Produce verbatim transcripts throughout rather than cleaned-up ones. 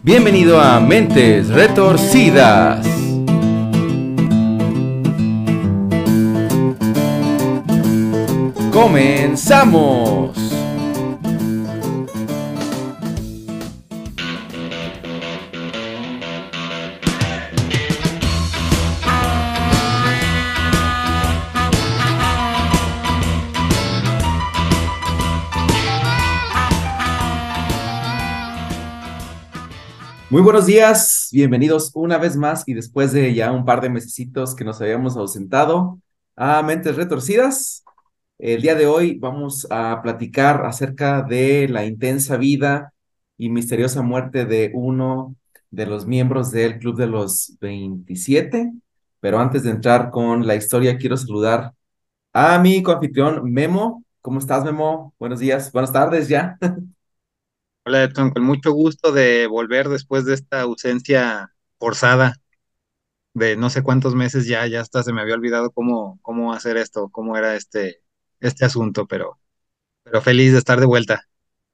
Bienvenido a Mentes Retorcidas. ¡Comenzamos! Muy buenos días, bienvenidos una vez más y después de ya un par de mesecitos que nos habíamos ausentado a Mentes Retorcidas. El día de hoy vamos a platicar acerca de la intensa vida y misteriosa muerte de uno de los miembros del Club de los veintisiete. Pero antes de entrar con la historia, quiero saludar a mi coanfitrión Memo. ¿Cómo estás, Memo? Buenos días, buenas tardes ya. Hola, Edson, con mucho gusto de volver después de esta ausencia forzada de no sé cuántos meses ya, ya hasta se me había olvidado cómo, cómo hacer esto, cómo era este, este asunto, pero, pero feliz de estar de vuelta.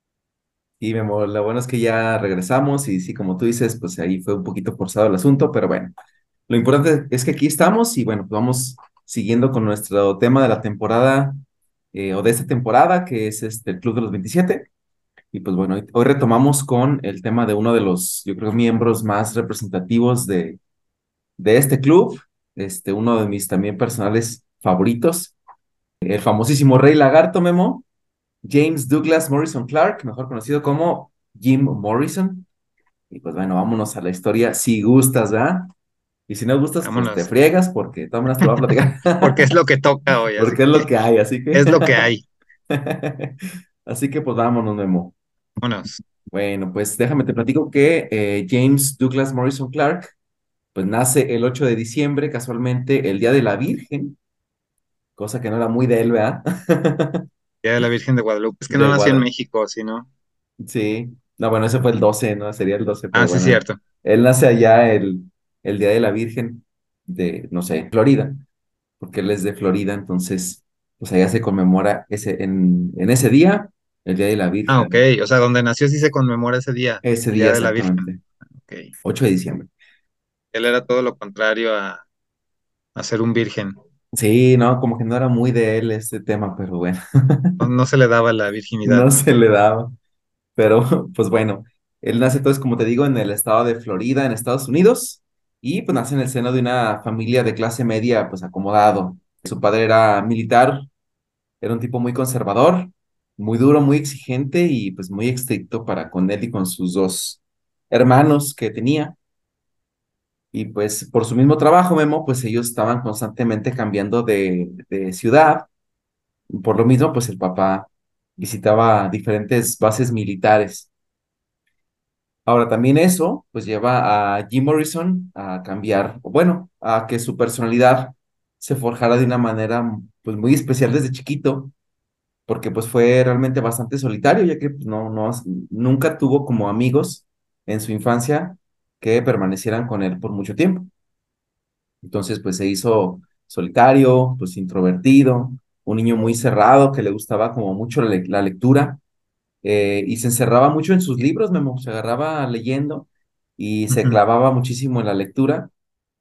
Y Memo, lo bueno es que ya regresamos y sí, como tú dices, pues ahí fue un poquito forzado el asunto, pero bueno, lo importante es que aquí estamos y bueno, pues vamos siguiendo con nuestro tema de la temporada eh, o de esta temporada, que es este, el Club de los veintisiete. Y pues bueno, hoy, hoy retomamos con el tema de uno de los, yo creo, miembros más representativos de, de este club, este, uno de mis también personales favoritos, el famosísimo Rey Lagarto, Memo, James Douglas Morrison Clark, mejor conocido como Jim Morrison. Y pues bueno, vámonos a la historia si gustas, ¿verdad? Y si no gustas, pues te Vámonos, friegas porque de todas maneras te lo voy a porque platicar. es lo que toca hoy, así Porque es lo que que hay, así que. es lo que hay. Así que pues vámonos, Memo. Vámonos. Bueno, pues déjame te platico que eh, James Douglas Morrison Clark, pues nace el ocho de diciembre, casualmente el Día de la Virgen, cosa que no era muy de él, ¿verdad? Día de la Virgen de Guadalupe. Es que no De nací en Guada. México, sino. Sí. No, bueno, ese fue el doce, ¿no? Sería el doce, Ah, pero sí, es bueno, cierto. él nace allá el, el Día de la Virgen de, no sé, Florida, porque él es de Florida, entonces, pues allá se conmemora ese, en, en ese día, el Día de la Ah, ok. Virgen. O sea, donde nació sí se conmemora ese día, Ese el día Día de la Virgen. exactamente, Ok. ocho de diciembre. Él era todo lo contrario a, a ser un virgen. Sí, no, como que no era muy de él este tema, pero bueno, No, no se le daba la virginidad. no se le daba. Pero, pues bueno, él nace entonces, como te digo, en el estado de Florida, en Estados Unidos, y pues nace en el seno de una familia de clase media, pues acomodado. Su padre era militar, era un tipo muy conservador, muy duro, muy exigente y pues muy estricto para con él y con sus dos hermanos que tenía. Y pues por su mismo trabajo, Memo, pues ellos estaban constantemente cambiando de, de ciudad. Por lo mismo, pues el papá visitaba diferentes bases militares. Ahora, también eso, pues lleva a Jim Morrison a cambiar, o bueno, a que su personalidad se forjara de una manera, pues muy especial desde chiquito, porque pues fue realmente bastante solitario, ya que pues, no, no, nunca tuvo como amigos en su infancia que permanecieran con él por mucho tiempo. Entonces, pues se hizo solitario, pues introvertido, un niño muy cerrado que le gustaba como mucho la, le- la lectura eh, y se encerraba mucho en sus libros, Memo, se agarraba leyendo y se Ujú. clavaba muchísimo en la lectura.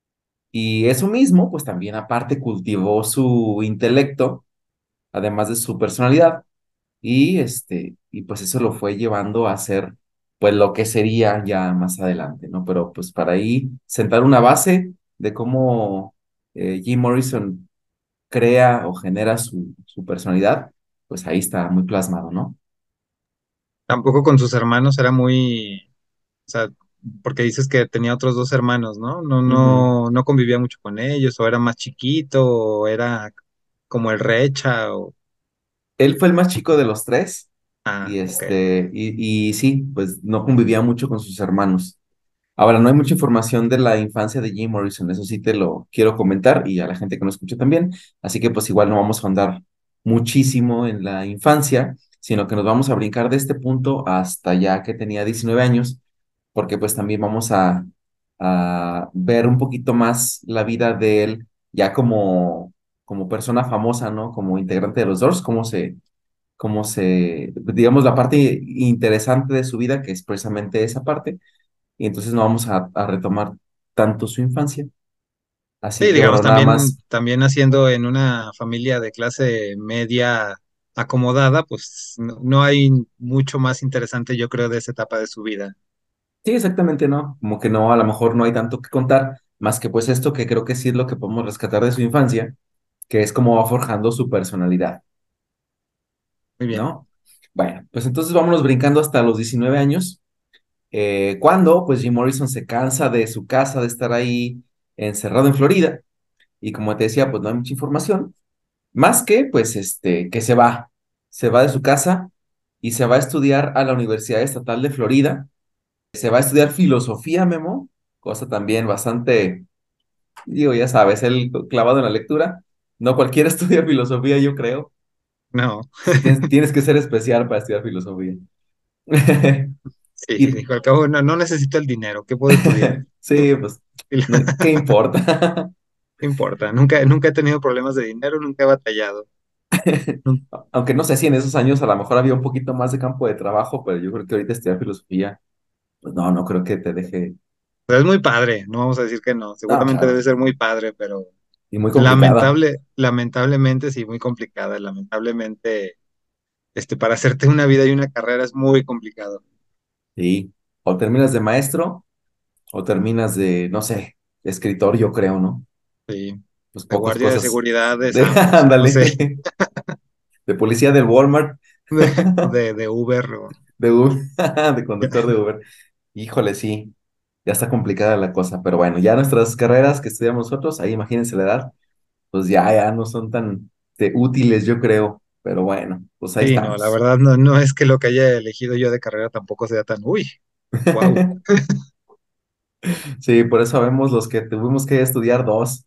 Y eso mismo, pues también aparte cultivó su intelecto, además de su personalidad. Y este, y pues eso lo fue llevando a ser, pues lo que sería ya más adelante, ¿no? Pero pues para ahí sentar una base de cómo eh, Jim Morrison crea o genera su, su personalidad, pues ahí está muy plasmado, ¿no? Tampoco con sus hermanos era muy, o sea, porque dices que tenía otros dos hermanos, ¿no? No, Ujú. no, no convivía mucho con ellos, o era más chiquito, o era como el Recha, o Él fue el más chico de los tres ah, y ok. este, y, y sí, pues no convivía mucho con sus hermanos. Ahora, no hay mucha información de la infancia de Jim Morrison, eso sí te lo quiero comentar y a la gente que nos escucha también, así que pues igual no vamos a ahondar muchísimo en la infancia, sino que nos vamos a brincar de este punto hasta ya que tenía diecinueve años, porque pues también vamos a, a ver un poquito más la vida de él ya como, como persona famosa, ¿no? Como integrante de los Doors, cómo se, cómo se, digamos, la parte interesante de su vida, que es precisamente esa parte y entonces no vamos a, a retomar tanto su infancia. Así Sí, que digamos, bueno, nada más. también, también naciendo en una familia de clase media acomodada, pues no, no hay mucho más interesante, yo creo, de esa etapa de su vida. Sí, exactamente, no. Como que no, a lo mejor no hay tanto que contar, más que pues esto que creo que sí es lo que podemos rescatar de su infancia, que es cómo va forjando su personalidad, Muy bien. ¿no? Bueno, pues entonces vámonos brincando hasta los diecinueve años, eh, cuando pues Jim Morrison se cansa de su casa, de estar ahí encerrado en Florida, y como te decía, pues no hay mucha información, más que pues este, que se va, se va de su casa y se va a estudiar a la Universidad Estatal de Florida, se va a estudiar filosofía, Memo, cosa también bastante. Digo, ya sabes, él clavado en la lectura. No cualquiera estudia filosofía, yo creo. No, Sí, tienes, tienes que ser especial para estudiar filosofía. sí, Y dijo, al cabo no, no necesito el dinero, ¿qué puedo estudiar? sí, pues, Y no, ¿qué importa? no importa, nunca, nunca he tenido problemas de dinero, nunca he batallado. Nun- Aunque no sé si en esos años a lo mejor había un poquito más de campo de trabajo, pero yo creo que ahorita estudiar filosofía, pues no, no creo que te deje. Pero es muy padre, no vamos a decir que no, No, seguramente debe claro. ser muy padre, pero Y muy complicada. lamentable, lamentablemente sí, muy complicada, lamentablemente, este, para hacerte una vida y una carrera es muy complicado. Sí. O terminas de maestro, o terminas de, no sé, escritor, yo creo, ¿no? Sí, Pues de pocas guardia de cosas. seguridad de De, Sambors, no sé, ándale. De policía del Walmart. de, de, de Uber. O- De Uber, de conductor de Uber. Híjole, sí, ya está complicada la cosa, pero bueno, ya nuestras carreras que estudiamos nosotros, ahí imagínense la edad, pues ya, ya no son tan de útiles, yo creo, pero bueno, pues ahí Sí, no, la estamos. verdad no, no es que lo que haya elegido yo de carrera tampoco sea tan, uy, wow. Sí, por eso sabemos los que tuvimos que estudiar dos.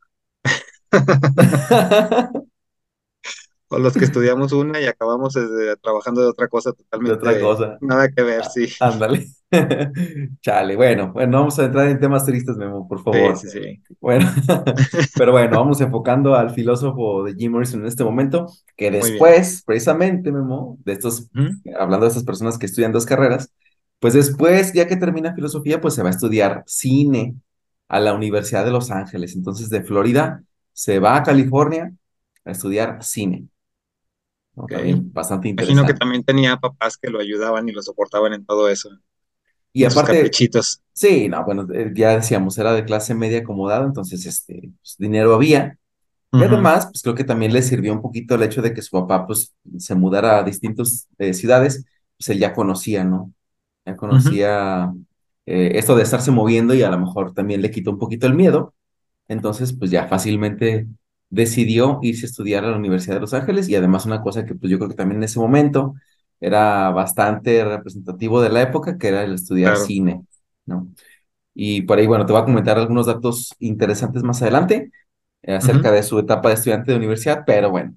O los que estudiamos una y acabamos este, trabajando de otra cosa De otra totalmente cosa. nada que ver, Ah, sí. ándale. Chale, bueno, bueno, vamos a entrar en temas tristes, Memo, por Sí, favor. sí, sí. Bueno, pero bueno, vamos enfocando al filósofo de Jim Morrison en este momento, que Muy bien. después, precisamente, Memo, de estos, Ujú. hablando de estas personas que estudian dos carreras, pues después, ya que termina filosofía, pues se va a estudiar cine a la Universidad de Los Ángeles. Entonces, de Florida, se va a California a estudiar cine, ¿no? Ok. También bastante Imagino que interesante. también tenía papás que lo ayudaban y lo soportaban en todo eso, Y en sus aparte, caprichitos. sí, no, bueno, eh, ya decíamos, era de clase media acomodada, entonces, este, pues, dinero había. Y Ujú, además, pues creo que también le sirvió un poquito el hecho de que su papá, pues, se mudara a distintas eh, ciudades, pues él ya conocía, ¿no? Ya ujú. conocía eh, esto de estarse moviendo y a lo mejor también le quitó un poquito el miedo. Entonces, pues ya fácilmente decidió irse a estudiar a la Universidad de Los Ángeles y además una cosa que pues yo creo que también en ese momento era bastante representativo de la época, que era el estudiar Claro. cine, ¿no? Y por ahí, bueno, te voy a comentar algunos datos interesantes más adelante eh, acerca Ujú. de su etapa de estudiante de universidad, pero bueno,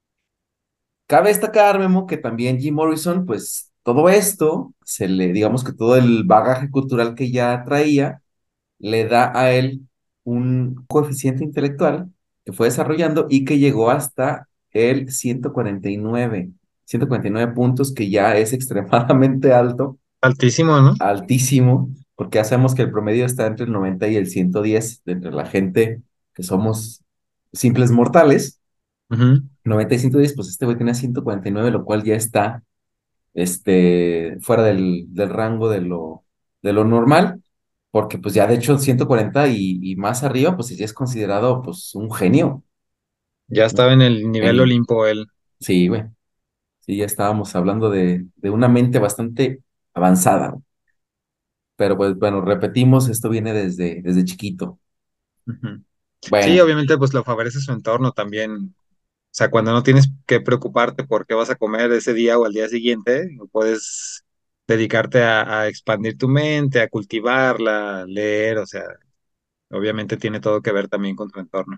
cabe destacar, Memo, que también Jim Morrison, pues todo esto, se le, digamos que todo el bagaje cultural que ya traía, le da a él un coeficiente intelectual que fue desarrollando y que llegó hasta el ciento cuarenta y nueve, ciento cuarenta y nueve puntos, que ya es extremadamente alto, Altísimo, ¿no? altísimo, porque ya sabemos que el promedio está entre el noventa y el ciento diez de entre la gente que somos simples mortales. Ujú. noventa y ciento diez, pues este güey tenía ciento cuarenta y nueve, lo cual ya está este, fuera del, del rango de lo, de lo normal, porque pues ya de hecho ciento cuarenta y, y más arriba, pues ya es considerado pues un genio, Ya un estaba en el nivel genio. Olimpo él. Sí, güey, sí, ya estábamos hablando de, de una mente bastante avanzada, pero pues bueno, repetimos, esto viene desde, desde chiquito. Ujú. Sí, Bueno, obviamente, pues lo favorece su entorno también. O sea, cuando no tienes que preocuparte por qué vas a comer ese día o al día siguiente, puedes dedicarte a, a expandir tu mente, a cultivarla, leer, o sea, obviamente tiene todo que ver también con tu entorno.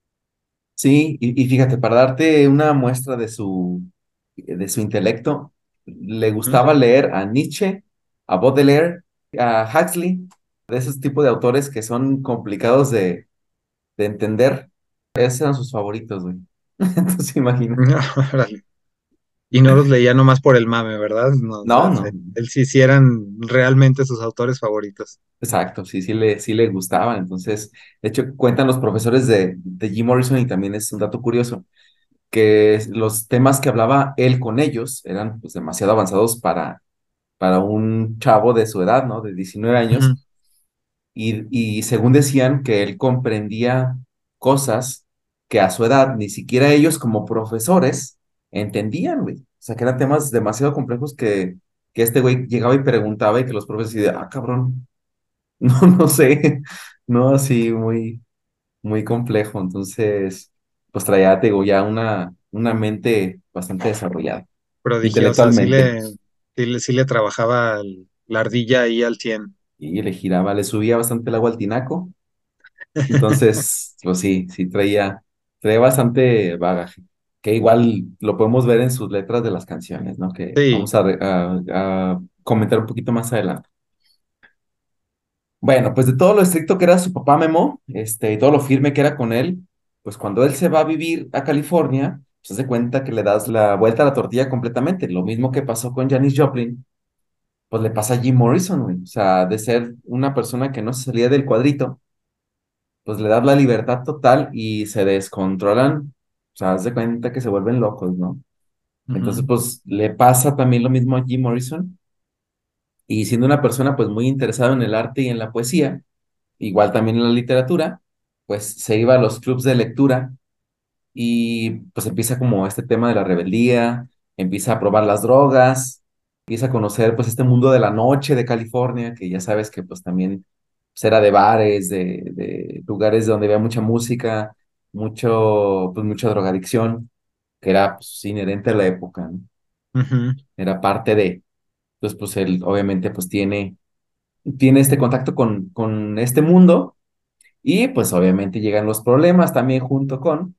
sí, y, y fíjate, para darte una muestra de su, de su intelecto, le Ujú. gustaba leer a Nietzsche, a Baudelaire, a Huxley, de esos tipos de autores que son complicados de, de entender. Esos eran sus favoritos, güey. Entonces, imagínate. Órale. Y no los leía nomás por el mame, ¿verdad? No, o No, sea, se- no, él sí, sí eran realmente sus autores favoritos. exacto, sí, sí le, sí le gustaban. Entonces, de hecho, cuentan los profesores de, de Jim Morrison y también es un dato curioso, que los temas que hablaba él con ellos eran pues demasiado avanzados para, para un chavo de su edad, ¿no? De diecinueve Ujú, años. Y, y según decían que él comprendía cosas que a su edad ni siquiera ellos como profesores entendían, güey. O sea, que eran temas demasiado complejos que, que este güey llegaba y preguntaba y que los profesores decían, ah, cabrón, no, no sé, no, así muy, muy complejo. Entonces, pues traía, te digo, ya una, una mente bastante desarrollada, prodigiosa, sí intelectualmente. le, sí le, sí le trabajaba el- la ardilla ahí al cien. Y le giraba, le subía bastante el agua al tinaco. Entonces, pues sí, sí traía, traía bastante bagaje, que igual lo podemos ver en sus letras de las canciones, ¿no? Que Sí, vamos a, re- a- a comentar un poquito más adelante. Bueno, pues de todo lo estricto que era su papá Memo, este, y todo lo firme que era con él, pues cuando él se va a vivir a California, pues se hace cuenta que le das la vuelta a la tortilla completamente. Lo mismo que pasó con Janis Joplin, pues le pasa a Jim Morrison, güey. O sea, de ser una persona que no se salía del cuadrito, pues le das la libertad total y se descontrolan, o sea, haz de cuenta que se vuelven locos, ¿no? Entonces, ujú, pues le pasa también lo mismo a Jim Morrison y siendo una persona pues muy interesada en el arte y en la poesía, igual también en la literatura, pues se iba a los clubs de lectura y pues empieza como este tema de la rebeldía, empieza a probar las drogas, empieza a conocer pues este mundo de la noche de California, que ya sabes que pues también pues, era de bares, de, de lugares donde había mucha música, mucho, pues mucha drogadicción, que era pues, inherente a la época, ¿no? ujú. Era parte de, entonces pues él obviamente pues tiene, tiene este contacto con, con este mundo y pues obviamente llegan los problemas también junto con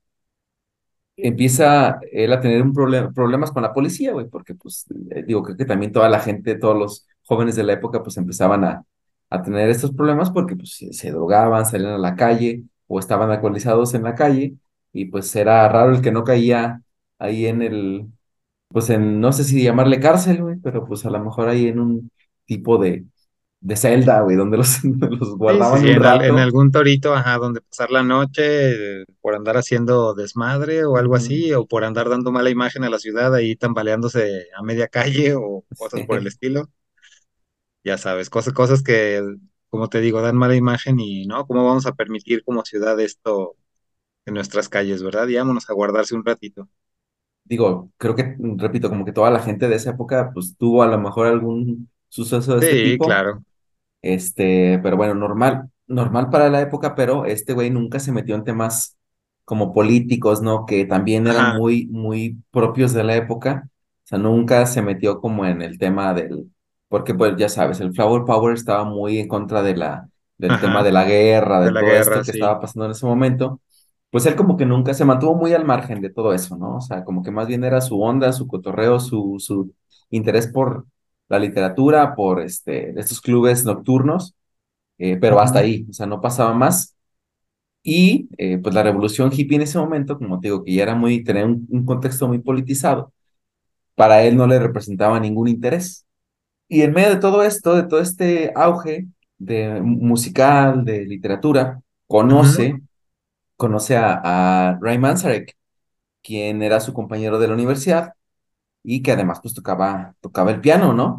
empieza él a tener un problema, problemas con la policía, güey, porque pues eh, digo, creo que también toda la gente, todos los jóvenes de la época pues empezaban a, a tener estos problemas porque pues se, se drogaban, salían a la calle o estaban alcoholizados en la calle y pues era raro el que no caía ahí en el, pues en, no sé si llamarle cárcel, güey, pero pues a lo mejor ahí en un tipo de, de celda, güey, donde los, donde los Sí, sí, guardaban sí, un en, al- en rato. algún torito, ajá, donde pasar la noche eh, por andar haciendo desmadre o algo Ujú. así, o por andar dando mala imagen a la ciudad ahí tambaleándose a media calle o cosas por el estilo. Ya sabes, cosas, cosas que, como te digo, dan mala imagen y, ¿no? ¿Cómo vamos a permitir como ciudad esto en nuestras calles, verdad? Y vámonos a guardarse un ratito. Digo, creo que, repito, como que toda la gente de esa época, pues tuvo a lo mejor algún suceso de este Sí, tipo, claro. este, pero bueno, normal, normal para la época, pero este güey nunca se metió en temas como políticos, ¿no? Que también eran Ajá, muy, muy propios de la época, o sea, nunca se metió como en el tema del, porque pues ya sabes, el Flower Power estaba muy en contra de la, del tema ajá, de la guerra, de de la todo esto guerra, que sí. estaba pasando en ese momento pues él como que nunca se mantuvo muy al margen de todo eso, ¿no? O sea, como que más bien era su onda, su cotorreo, su, su interés por la literatura, por este, estos clubes nocturnos, eh, pero hasta Ujú, ahí, o sea, no pasaba más. Y eh, pues la revolución hippie en ese momento, como te digo, que ya era muy, tenía un, un contexto muy politizado, para él no le representaba ningún interés. Y en medio de todo esto, de todo este auge de musical, de literatura, ujú. conoce, conoce a, a Ray Manzarek, quien era su compañero de la universidad y que además pues tocaba, tocaba el piano, ¿no?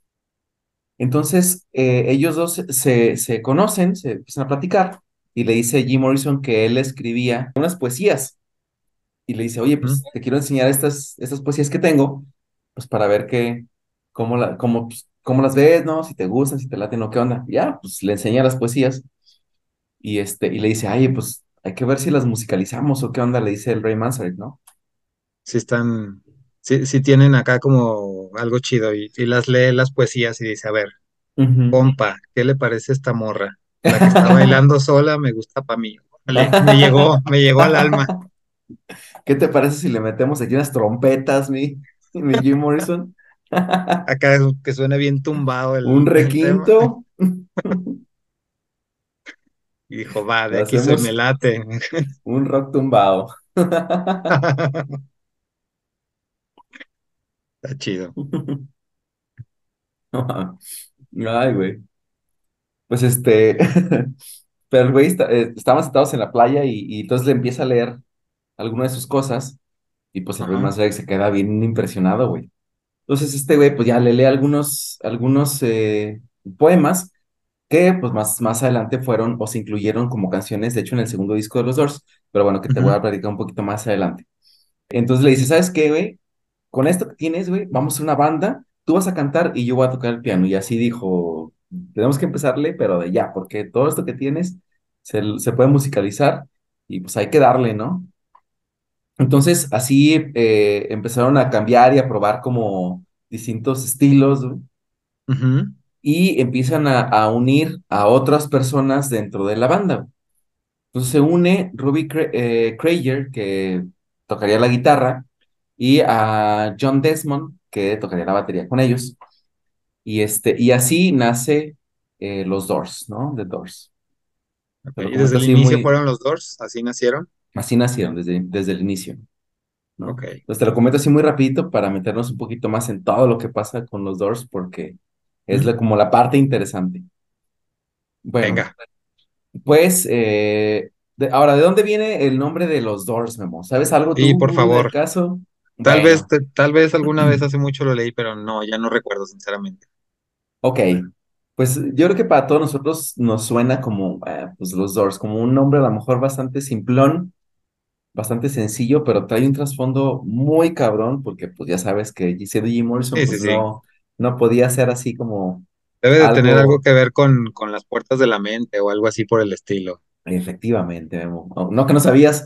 Entonces eh, ellos dos se, se se conocen, se empiezan a platicar y le dice Jim Morrison que él escribía unas poesías y le dice, oye, Ujú. pues te quiero enseñar estas, estas poesías que tengo, pues para ver qué, cómo, la, cómo, pues, cómo las ves, ¿no? Si te gustan, si te laten o qué onda. Ya, pues le enseña las poesías y, este, y le dice, ay, pues hay que ver si las musicalizamos o qué onda, le dice el Ray Manzarek, ¿no? Sí están, sí, sí tienen acá como algo chido y, y las lee las poesías y dice, a ver, Ujú. compa, ¿qué le parece esta morra? La que está bailando sola me gusta para mí. Órale, me llegó, me llegó al alma. ¿Qué te parece si le metemos aquí unas trompetas, mi, mi Jim Morrison? Acá que suene bien tumbado Un el, el tema. requinto, Y dijo, va, de aquí soy, me hacemos late. un rock tumbado. Está chido. Ay, güey. Pues este, pero el güey está- eh, estaban sentados en la playa y, y entonces le empieza a leer alguna de sus cosas y pues el güey Ajá. más se queda bien impresionado, güey. Entonces este güey pues ya le lee algunos, algunos eh, poemas que pues más, más adelante fueron o se incluyeron como canciones, de hecho en el segundo disco de los Doors, pero bueno, que te voy Ujú. a platicar un poquito más adelante. Entonces le dice, ¿sabes qué, güey? Con esto que tienes, güey, vamos a hacer una banda, tú vas a cantar y yo voy a tocar el piano. Y así dijo, tenemos que empezarle, pero de ya, porque todo esto que tienes se, se puede musicalizar y pues hay que darle, ¿no? Entonces así eh, empezaron a cambiar y a probar como distintos estilos, güey, Ujú. y empiezan a, a unir a otras personas dentro de la banda. Entonces se une Ruby Cra- eh, Krager, que tocaría la guitarra, y a John Desmond, que tocaría la batería con ellos. Y, este, y así nace eh, los Doors, ¿no? The Doors. Ok. Te lo ¿Y desde comento el así inicio muy, fueron los Doors? ¿Así nacieron? así nacieron desde, desde el inicio, ¿no? Ok. Entonces te lo comento así muy rapidito para meternos un poquito más en todo lo que pasa con los Doors, porque es Ujú. la- como la parte interesante. Bueno, Venga. pues, eh, de- ahora, ¿de dónde viene el nombre de los Doors, Memo? ¿Sabes algo Sí, por tú del favor. caso? Tal vez, Bueno, te- tal vez alguna vez hace mucho lo leí, pero no, ya no recuerdo, sinceramente. ok. Pues yo creo que para todos nosotros nos suena como, eh, pues los Doors, como un nombre a lo mejor bastante simplón, bastante sencillo, pero trae un trasfondo muy cabrón, porque pues ya sabes que J C. Morrison Sí, sí, pues sí. no, no podía ser así como Debe de tener algo algo, que ver con, con las puertas de la mente o algo así por el estilo. efectivamente, Memo. Oh, no que no sabías.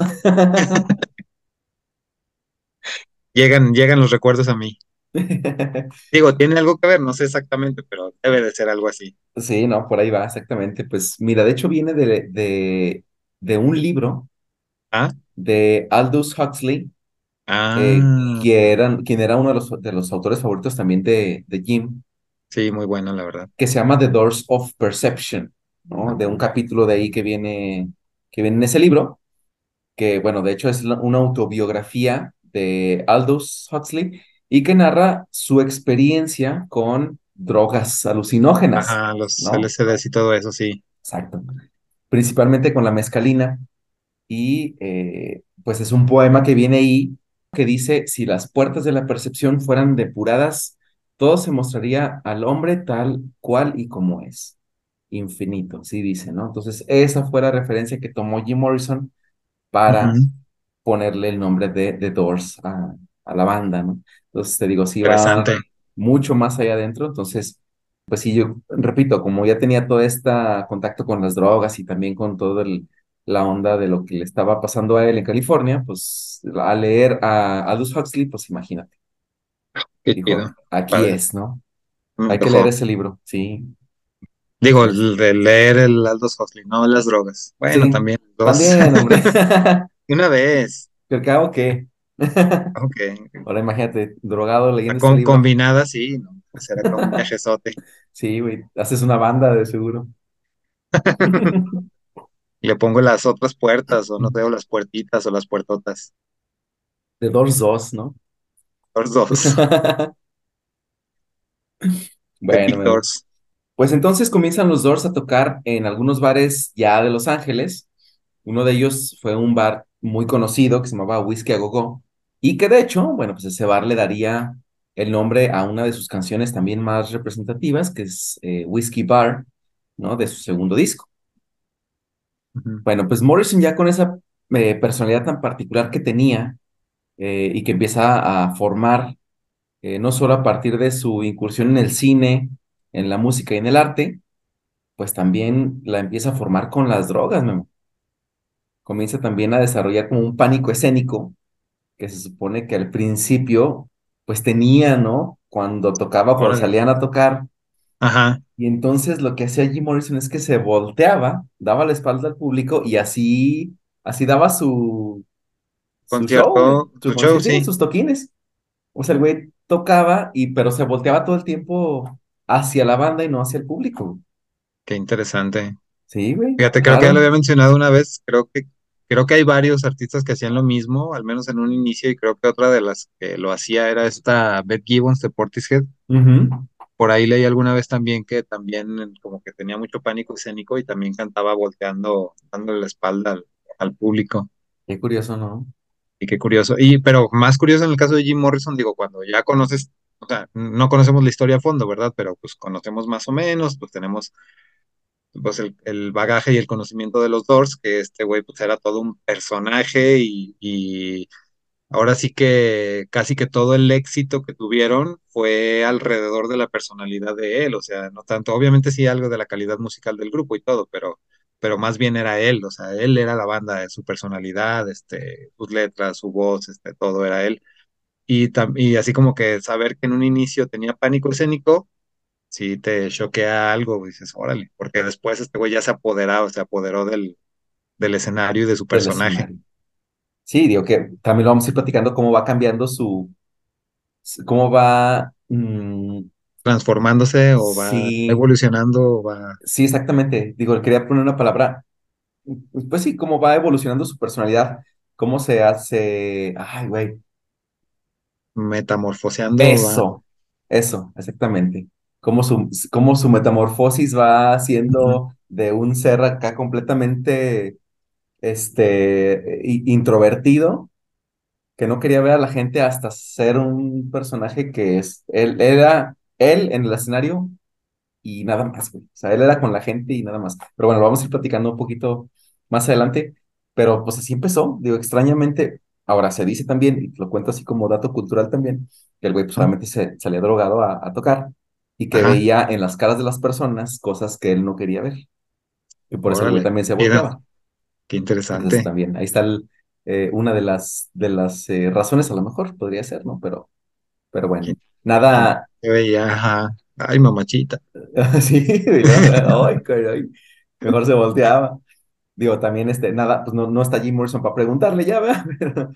Llegan, llegan los recuerdos a mí. Digo, tiene algo que ver, no sé exactamente, pero debe de ser algo así. Sí, no, por ahí va, exactamente. Pues mira, de hecho viene de, de, de un libro Ah, de Aldous Huxley, eh, ah, que eran, quien era uno de los, de los autores favoritos también de, de Jim, sí, muy bueno, la verdad. que se llama The Doors of Perception, ¿no? De un capítulo de ahí que viene, que viene en ese libro, que bueno, de hecho es la- una autobiografía de Aldous Huxley y que narra su experiencia con drogas alucinógenas, Ajá, los ¿no? L C Ds y todo eso, sí. Exacto. Principalmente con la mezcalina. Y eh, pues es un poema que viene ahí que dice, si las puertas de la percepción fueran depuradas, todo se mostraría al hombre tal cual y como es. Infinito, sí dice, ¿no? Entonces, esa fue la referencia que tomó Jim Morrison para Ujú. ponerle el nombre de The Doors a, a la banda, ¿no? Entonces, te digo, sí va Interesante. mucho más allá adentro. Entonces, pues sí, yo repito, como ya tenía todo este contacto con las drogas y también con todo el, la onda de lo que le estaba pasando a él en California, pues al leer a Aldous Huxley, pues imagínate, Qué dijo, chido. aquí Padre. es, ¿no? Me Hay que leer antojó. ese libro, sí. Digo, Es- el de leer el Aldous Huxley, no las drogas. Bueno, sí, también dos. también, hombre. Una vez. ¿Pero qué hago qué? Ok. Ahora imagínate, drogado leyendo este Con, libro. combinada, sí, ¿no? Pues era como un viajezote. Sí, güey, haces una banda de seguro. Le pongo las otras puertas, o no sé, o las puertitas, o las puertotas. De Doors dos, ¿no? Los dos. The Bueno, Big Memo. Doors. Pues entonces comienzan los Doors a tocar en algunos bares ya de Los Ángeles. Uno de ellos fue un bar muy conocido que se llamaba Whiskey a Go Go y que de hecho, bueno, pues ese bar le daría el nombre a una de sus canciones también más representativas, que es eh, Whiskey Bar, ¿no? De su segundo disco. Ujú. Bueno, pues Morrison ya con esa eh, personalidad tan particular que tenía eh, y que empieza a formar eh, no solo a partir de su incursión en el cine, en la música y en el arte, pues también la empieza a formar con las drogas, Memo. Comienza también a desarrollar como un pánico escénico que se supone que al principio, pues tenía, ¿no? Cuando tocaba, cuando Órale. salían a tocar. Ajá. Y entonces lo que hacía Jim Morrison es que se volteaba, daba la espalda al público y así, así daba su, su show, güey, Concierto, su su show, concierto, sí, sí. sus toquines. O sea, el güey tocaba y pero se volteaba todo el tiempo hacia la banda y no hacia el público. Qué interesante. Sí, güey, Fíjate, creo que ya lo raro. había mencionado una vez, creo que creo que hay varios artistas que hacían lo mismo, al menos en un inicio, y creo que otra de las que lo hacía era esta Beth Gibbons de Portishead. Ujú. Por ahí leí alguna vez también que también como que tenía mucho pánico escénico y también cantaba volteando, dándole la espalda al, al público. Qué curioso, ¿no? Y qué curioso. Y, pero más curioso en el caso de Jim Morrison, digo, cuando ya conoces, o sea, no conocemos la historia a fondo, ¿verdad? Pero pues conocemos más o menos, pues tenemos pues el, el bagaje y el conocimiento de los Doors, que este güey pues era todo un personaje y, y ahora sí que casi que todo el éxito que tuvieron fue alrededor de la personalidad de él, o sea, no tanto, obviamente sí algo de la calidad musical del grupo y todo, pero, pero más bien era él, o sea, él era la banda, su personalidad, este, sus letras, su voz, este, todo era él. Y, tam- y así como que saber que en un inicio tenía pánico escénico, sí te choquea algo, dices, órale, porque después este güey ya se apoderaba, se apoderó del, del escenario y de su Del personaje, escenario. Sí, digo que también lo vamos a ir platicando cómo va cambiando su, cómo va, mm, transformándose o va sí, evolucionando o va sí, exactamente. Digo, quería poner una palabra, pues sí, cómo va evolucionando su personalidad, cómo se hace, ay, güey, metamorfoseando, va. eso, eso, exactamente. Cómo su, cómo su metamorfosis va Ujú. siendo de un ser acá completamente, este, i- introvertido que no quería ver a la gente hasta ser un personaje que es, él era él en el escenario y nada más, güey. O sea, él era con la gente y nada más. Pero bueno, lo vamos a ir platicando un poquito más adelante, pero pues así empezó, digo, extrañamente, ahora se dice también, y lo cuento así como dato cultural también, que el güey pues ¿No? obviamente se salía drogado a, a tocar y que Ajá, veía en las caras de las personas cosas que él no quería ver, y por eso el güey órale, también se mira, volteaba. qué Entonces interesante. también, ahí está el, eh, una de las, de las eh, razones, a lo mejor podría ser, ¿no? Pero, pero Qué bueno, interesante. nada, Se veía, ajá. Ay, mamachita. sí, y luego, ay, caray, mejor se volteaba. Digo, también, este, nada, pues no, no está Jim Morrison para preguntarle ya, ¿verdad? Pero,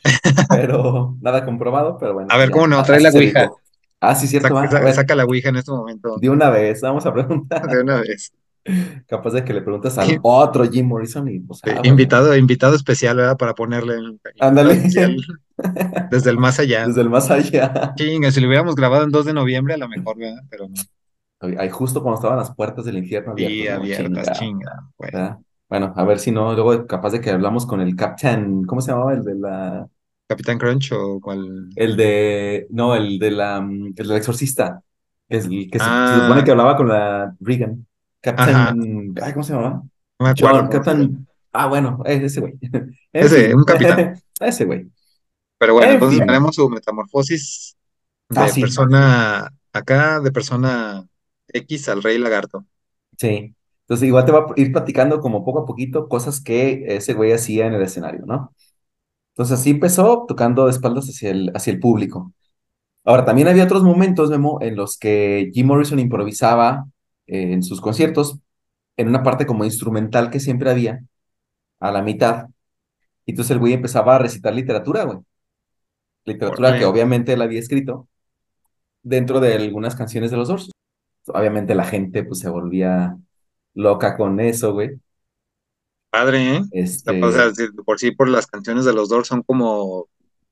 pero nada comprobado, pero bueno, A pues ver, ¿cómo ya, no? a- Trae así la se ouija. dijo. Ah, sí, cierto, va. Saca, A sa- ver, saca la ouija en este momento, de una vez, vamos a de preguntar. una vez. Capaz de que le preguntas al otro Jim Morrison y pues, Eh, ah, bueno, Invitado, invitado especial, ¿verdad? Para ponerle el invitado especial ándale, desde el más allá. desde el más allá. Chinga, si lo hubiéramos grabado en dos de noviembre, a lo mejor, ¿verdad? Pero no. Ahí ahí justo cuando estaban las puertas del infierno Sí, abiertas, ¿no? abiertas, Chinga, chinga. Bueno, ¿verdad? Bueno, a ver si no, luego capaz de que hablamos con el Captain, ¿cómo se llamaba? El de la, Capitán Crunch o cuál. el de, no, el de la, mm, el del exorcista, que es el que se, se supone Ah, que hablaba con la Regan. ajá, Captain, ay, ¿cómo se llamaba? no me acuerdo John, cómo se llama. Captain, ah, bueno, eh, ese güey. En Ese, un fin, capitán. ese güey. Pero bueno, En entonces fin. haremos su metamorfosis Ah, de sí, persona acá, de persona X al rey lagarto. sí. Entonces, igual te va a ir platicando como poco a poquito cosas que ese güey hacía en el escenario, ¿no? Entonces, así empezó tocando de espaldas hacia el, hacia el público. Ahora, también había otros momentos, Memo, en los que Jim Morrison improvisaba eh, en sus conciertos, en una parte como instrumental que siempre había, a la mitad. Y entonces el güey empezaba a recitar literatura, güey. Literatura que Órale, obviamente él había escrito dentro de algunas canciones de los Doors. Obviamente la gente pues se volvía loca con eso, güey. padre, ¿eh? Está- O sea, Este, si de por sí por las canciones de los Doors son como,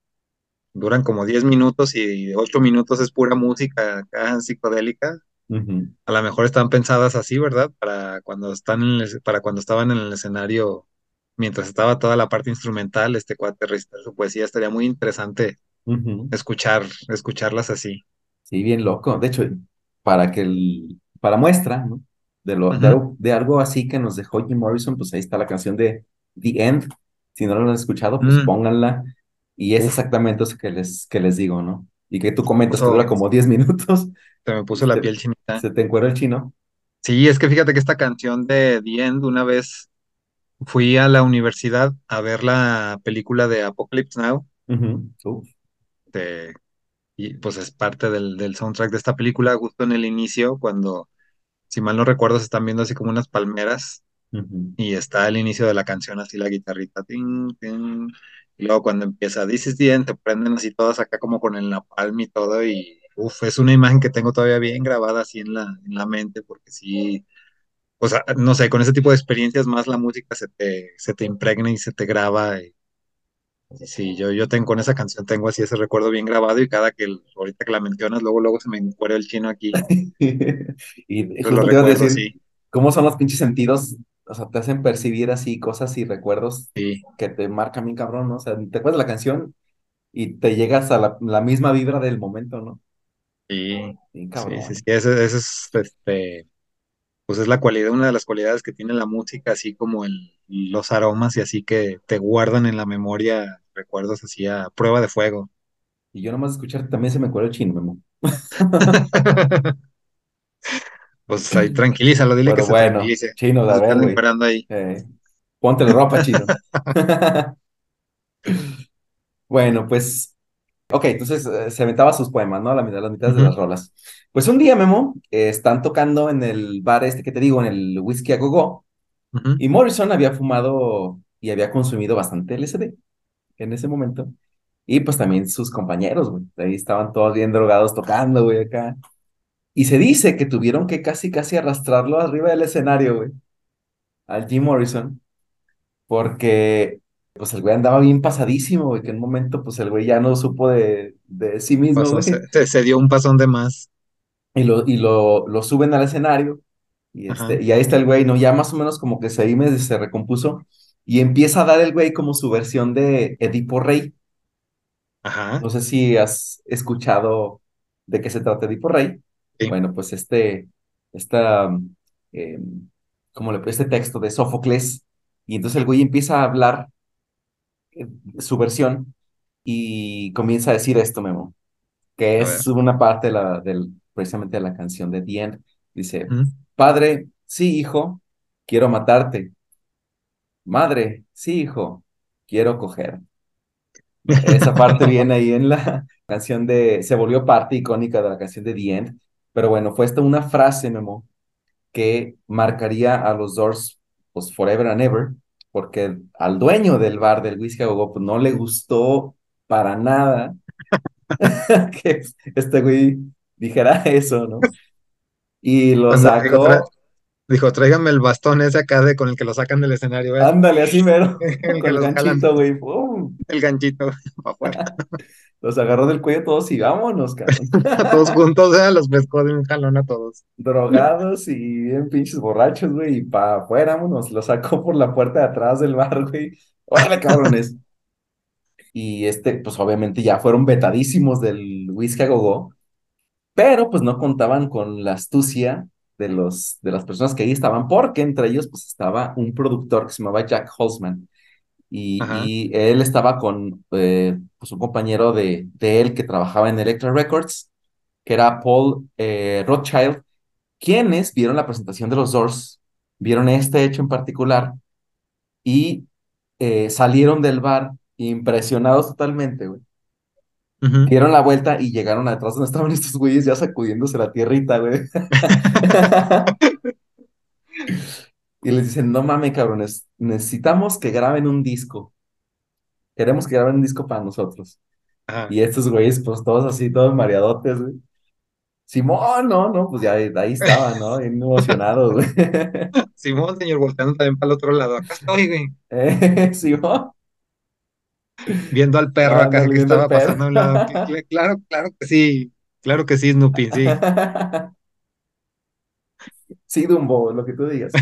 duran como diez minutos y ocho minutos es pura música acá psicodélica. ujú, A lo mejor están pensadas así, ¿verdad? Para cuando están en el- para cuando estaban en el escenario, mientras estaba toda la parte instrumental, este cuate recitar su poesía, estaría muy interesante ujú. escuchar, escucharlas así. Sí, bien loco. De hecho, para que el, para muestra, ¿no? De, lo, de, Ujú. algo, de algo así que nos dejó Jim Morrison, pues ahí está la canción de The End. Si no lo han escuchado, pues Mm, pónganla. Y es uf, exactamente eso que les, que les digo, ¿no? Y que tú se me comentas que dura puso, como diez minutos. se me puso la Se, piel chinita. se te encuera el chino. Sí, es que fíjate que esta canción de The End, una vez fui a la universidad a ver la película de Apocalypse Now, Ujú. Uf, de- y pues es parte del, del soundtrack de esta película, justo en el inicio, cuando, si mal no recuerdo, se están viendo así como unas palmeras ujú, y está el inicio de la canción, así la guitarrita, ting, ting, y luego cuando empieza This is the end, te prenden así todas acá como con el napalm y todo, y uf, es una imagen que tengo todavía bien grabada así en la, en la mente, porque sí, o sea, no sé, con ese tipo de experiencias más la música se te, se te impregna y se te graba. Y, y sí, yo, yo tengo con esa canción, tengo así ese recuerdo bien grabado y cada que, el- ahorita que la mencionas, luego, luego se me encuera el chino aquí. Y Yo lo justo te iba a recuerdo, decir, sí, ¿cómo son los pinches sentidos? O sea, te hacen percibir así cosas y recuerdos sí, que te marcan bien cabrón, ¿no? O sea, te acuerdas de la canción y te llegas a la, la misma vibra del momento, ¿no? sí, Bien sí, sí, sí, cabrón. ese, ese es, este, pues es la cualidad, una de las cualidades que tiene la música, así como el, los aromas y así que te guardan en la memoria recuerdos así a prueba de fuego. Y yo nomás de escucharte también se me acuerda el chino, Memo. Pues ahí tranquilízalo, dile que Pero se bueno, tranquilice. chino, No a se ver, estés güey. encuerando ahí. Eh, ponte la ropa, chino. Bueno, pues, ok, entonces eh, se aventaba sus poemas, ¿no? La mitad, las mitades de Ujú, las rolas. Pues un día, Memo, eh, están tocando en el bar este que te digo, en el Whisky a Go-Go, ujú. y Morrison había fumado y había consumido bastante L S D en ese momento. Y pues también sus compañeros, güey. Ahí estaban todos bien drogados tocando, güey, acá. Y se dice que tuvieron que casi, casi arrastrarlo arriba del escenario, güey, al Jim Morrison, porque pues el güey andaba bien pasadísimo, güey, que en un momento pues el güey ya no supo de, de sí mismo, Pasó, se, güey. se- se dio un pasón de más. Y lo, y lo, lo suben al escenario. Y, Ajá, este, y ahí está el güey, ¿no? Ya más o menos como que se, ahí medio se recompuso. Y empieza a dar el güey como su versión de Edipo Rey. ajá, No sé si has escuchado de qué se trata Edipo Rey. sí, Bueno, pues este, esta, mm, eh, como le, este texto de Sófocles. Y entonces el güey empieza a hablar eh, su versión y comienza a decir esto, Memo, que a ver. es una parte de la, del, precisamente de la canción de The End. Dice, Ujú. padre, sí, hijo, quiero matarte. Madre, sí, hijo, quiero coger. Esa parte viene ahí en la canción de, se volvió parte icónica de la canción de The End, pero bueno, fue esta una frase, Memo, que marcaría a los Doors, pues, forever and ever, porque al dueño del bar del Whisky a Go Go, pues, no le gustó para nada que este güey dijera eso, ¿no? Y lo Cuando dijo, tra- sacó, dijo, tráigame el bastón ese acá de con el que lo sacan del escenario, ¿ves? ándale así mero, El que con el los jalan, ganchito, güey, ¡pum! el ganchito para afuera. Los agarró del cuello todos y vámonos, cabrón. A todos juntos, ¿eh? Los pescó de un jalón a todos. Drogados y bien pinches borrachos, güey, y pa' afuera, vámonos. Lo sacó por la puerta de atrás del bar, güey. Órale, cabrones. Y este, pues obviamente ya fueron vetadísimos del Whisky a Go, pero pues no contaban con la astucia de los, de las personas que ahí estaban, porque entre ellos pues estaba un productor que se llamaba Jack Holzman. Y, Ajá, y él estaba con eh, pues un compañero de, de él que trabajaba en Elektra Records, que era Paul eh, Rothschild, quienes vieron la presentación de los Doors, vieron este hecho en particular y eh, salieron del bar impresionados totalmente, güey. ujú. Dieron la vuelta y llegaron atrás donde estaban estos güeyes ya sacudiéndose la tierrita, güey. Y les dicen, no mames, cabrones, necesitamos que graben un disco. Queremos que graben un disco para nosotros. Ajá. Y estos güeyes, pues todos así, todos mareadotes, güey. Simón, no, no, pues ya ahí estaban, ¿no? Bien emocionados, güey. Simón, señor, volteando también para el otro lado. Acá estoy, güey. Eh, Simón, Viendo al perro acá ándale, que viendo el estaba perro. pasando a un lado. Cl- cl- Claro, claro que sí. Claro que sí, Snoopy, sí. Sí, Dumbo, lo que tú digas.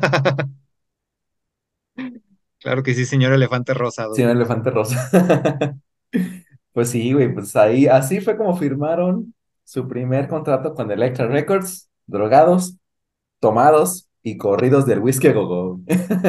Claro que sí, señor elefante Sí, rosado. un elefante rosa. Pues sí, güey, pues ahí, así fue como firmaron su primer contrato con Elektra Records, drogados, tomados y corridos del whisky a go-go.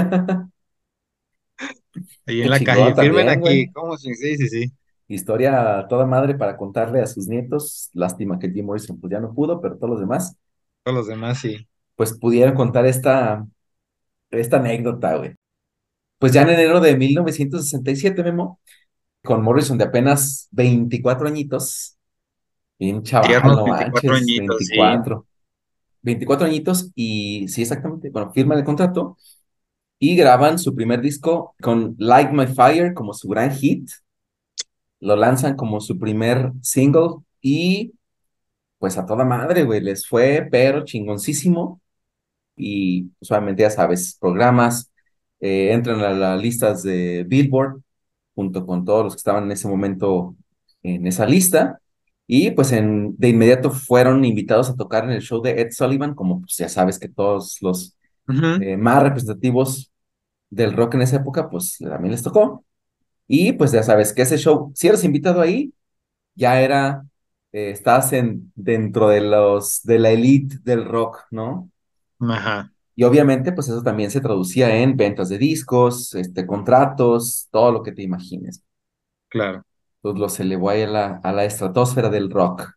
Ahí en Qué la calle. chingón Firmen también, aquí. güey. ¿Cómo? Sí, sí, sí, sí. Historia a toda madre para contarle a sus nietos. Lástima que Jim Morrison pues ya no pudo, pero todos los demás Todos los demás, sí. pues pudieron contar esta, esta anécdota, güey. Pues ya en enero de mil novecientos sesenta y siete, Memo, con Morrison de apenas veinticuatro añitos, bien chaval, Tiernos no veinticuatro manches, añitos, sí. veinticuatro veinticuatro añitos y sí, exactamente, bueno, firman el contrato y graban su primer disco con Light My Fire como su gran hit, lo lanzan como su primer single y pues a toda madre, güey, les fue pero chingoncísimo y usualmente ya sabes, programas, eh, entran a las listas de Billboard junto con todos los que estaban en ese momento en esa lista. Y pues en, de inmediato fueron invitados a tocar en el show de Ed Sullivan, como pues ya sabes que todos los Ujú. eh, más representativos del rock en esa época, pues también les tocó. Y pues ya sabes que ese show, si eres invitado ahí, ya era, eh, estás en, dentro de los, de la elite del rock, ¿no? Ajá, Y obviamente, pues eso también se traducía en ventas de discos, este, contratos, todo lo que te imagines. claro. Pues los elevó ahí a la, a la estratosfera del rock.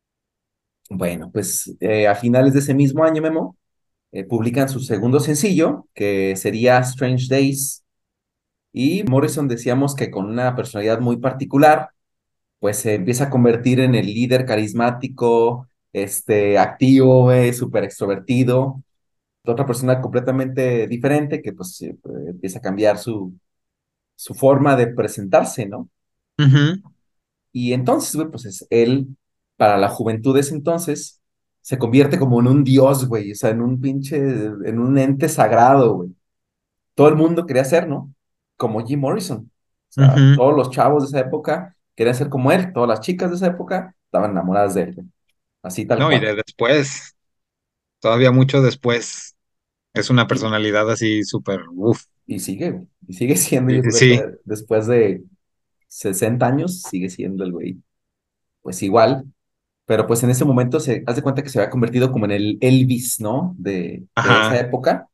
Bueno, pues eh, a finales de ese mismo año, Memo, eh, publican su segundo sencillo, que sería Strange Days. Y Morrison decíamos que con una personalidad muy particular, pues se empieza a convertir en el líder carismático, este, activo, güey, súper extrovertido. Otra persona completamente diferente que pues eh, empieza a cambiar su, su forma de presentarse, ¿no? Ujú. Y entonces, güey, pues es él, para la juventud de ese entonces, se convierte como en un dios, güey, o sea, en un pinche, en un ente sagrado, güey. Todo el mundo quería ser, ¿no? Como Jim Morrison. O sea, Ujú. todos los chavos de esa época querían ser como él, todas las chicas de esa época estaban enamoradas de él, güey. Así tal No, y cual. de después, todavía mucho después, es una Y, personalidad así súper, uff. y sigue, güey. Y sigue siendo, Sí, yo creo, sí, ese- después de sesenta años, sigue siendo el güey. Pues igual, pero pues en ese momento se hace cuenta que se había convertido como en el Elvis, ¿no? De, de esa ajá, época,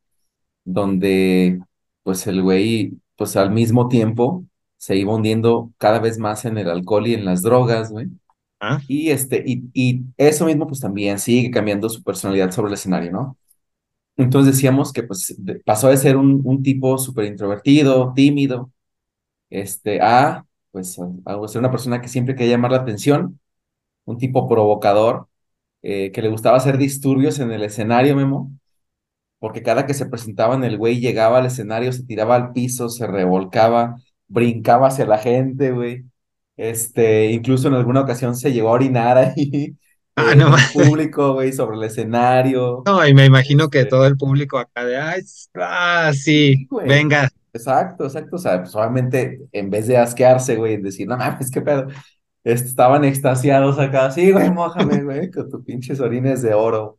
donde pues el güey, pues al mismo tiempo se iba hundiendo cada vez más en el alcohol y en las drogas, güey. ah, Y este, y, y eso mismo pues también sigue cambiando su personalidad sobre el escenario, ¿no? Entonces decíamos que pues de- pasó de ser un, un tipo súper introvertido, tímido, este, a pues a, a ser una persona que siempre quería llamar la atención, un tipo provocador, eh, que le gustaba hacer disturbios en el escenario, Memo, porque cada que se presentaban el güey llegaba al escenario, se tiraba al piso, se revolcaba, brincaba hacia la gente, güey. Este, incluso en alguna ocasión se llegó a orinar ahí ah, en no, el público, güey, sobre el escenario. no, y me imagino que Este, todo el público acá de, ay, ah, sí, sí, güey. venga, Exacto, exacto. O sea, pues obviamente en vez de asquearse, güey, decir, no mames, qué pedo. Este, estaban extasiados acá. Sí, güey, mójame, güey, con tus pinches orines de oro.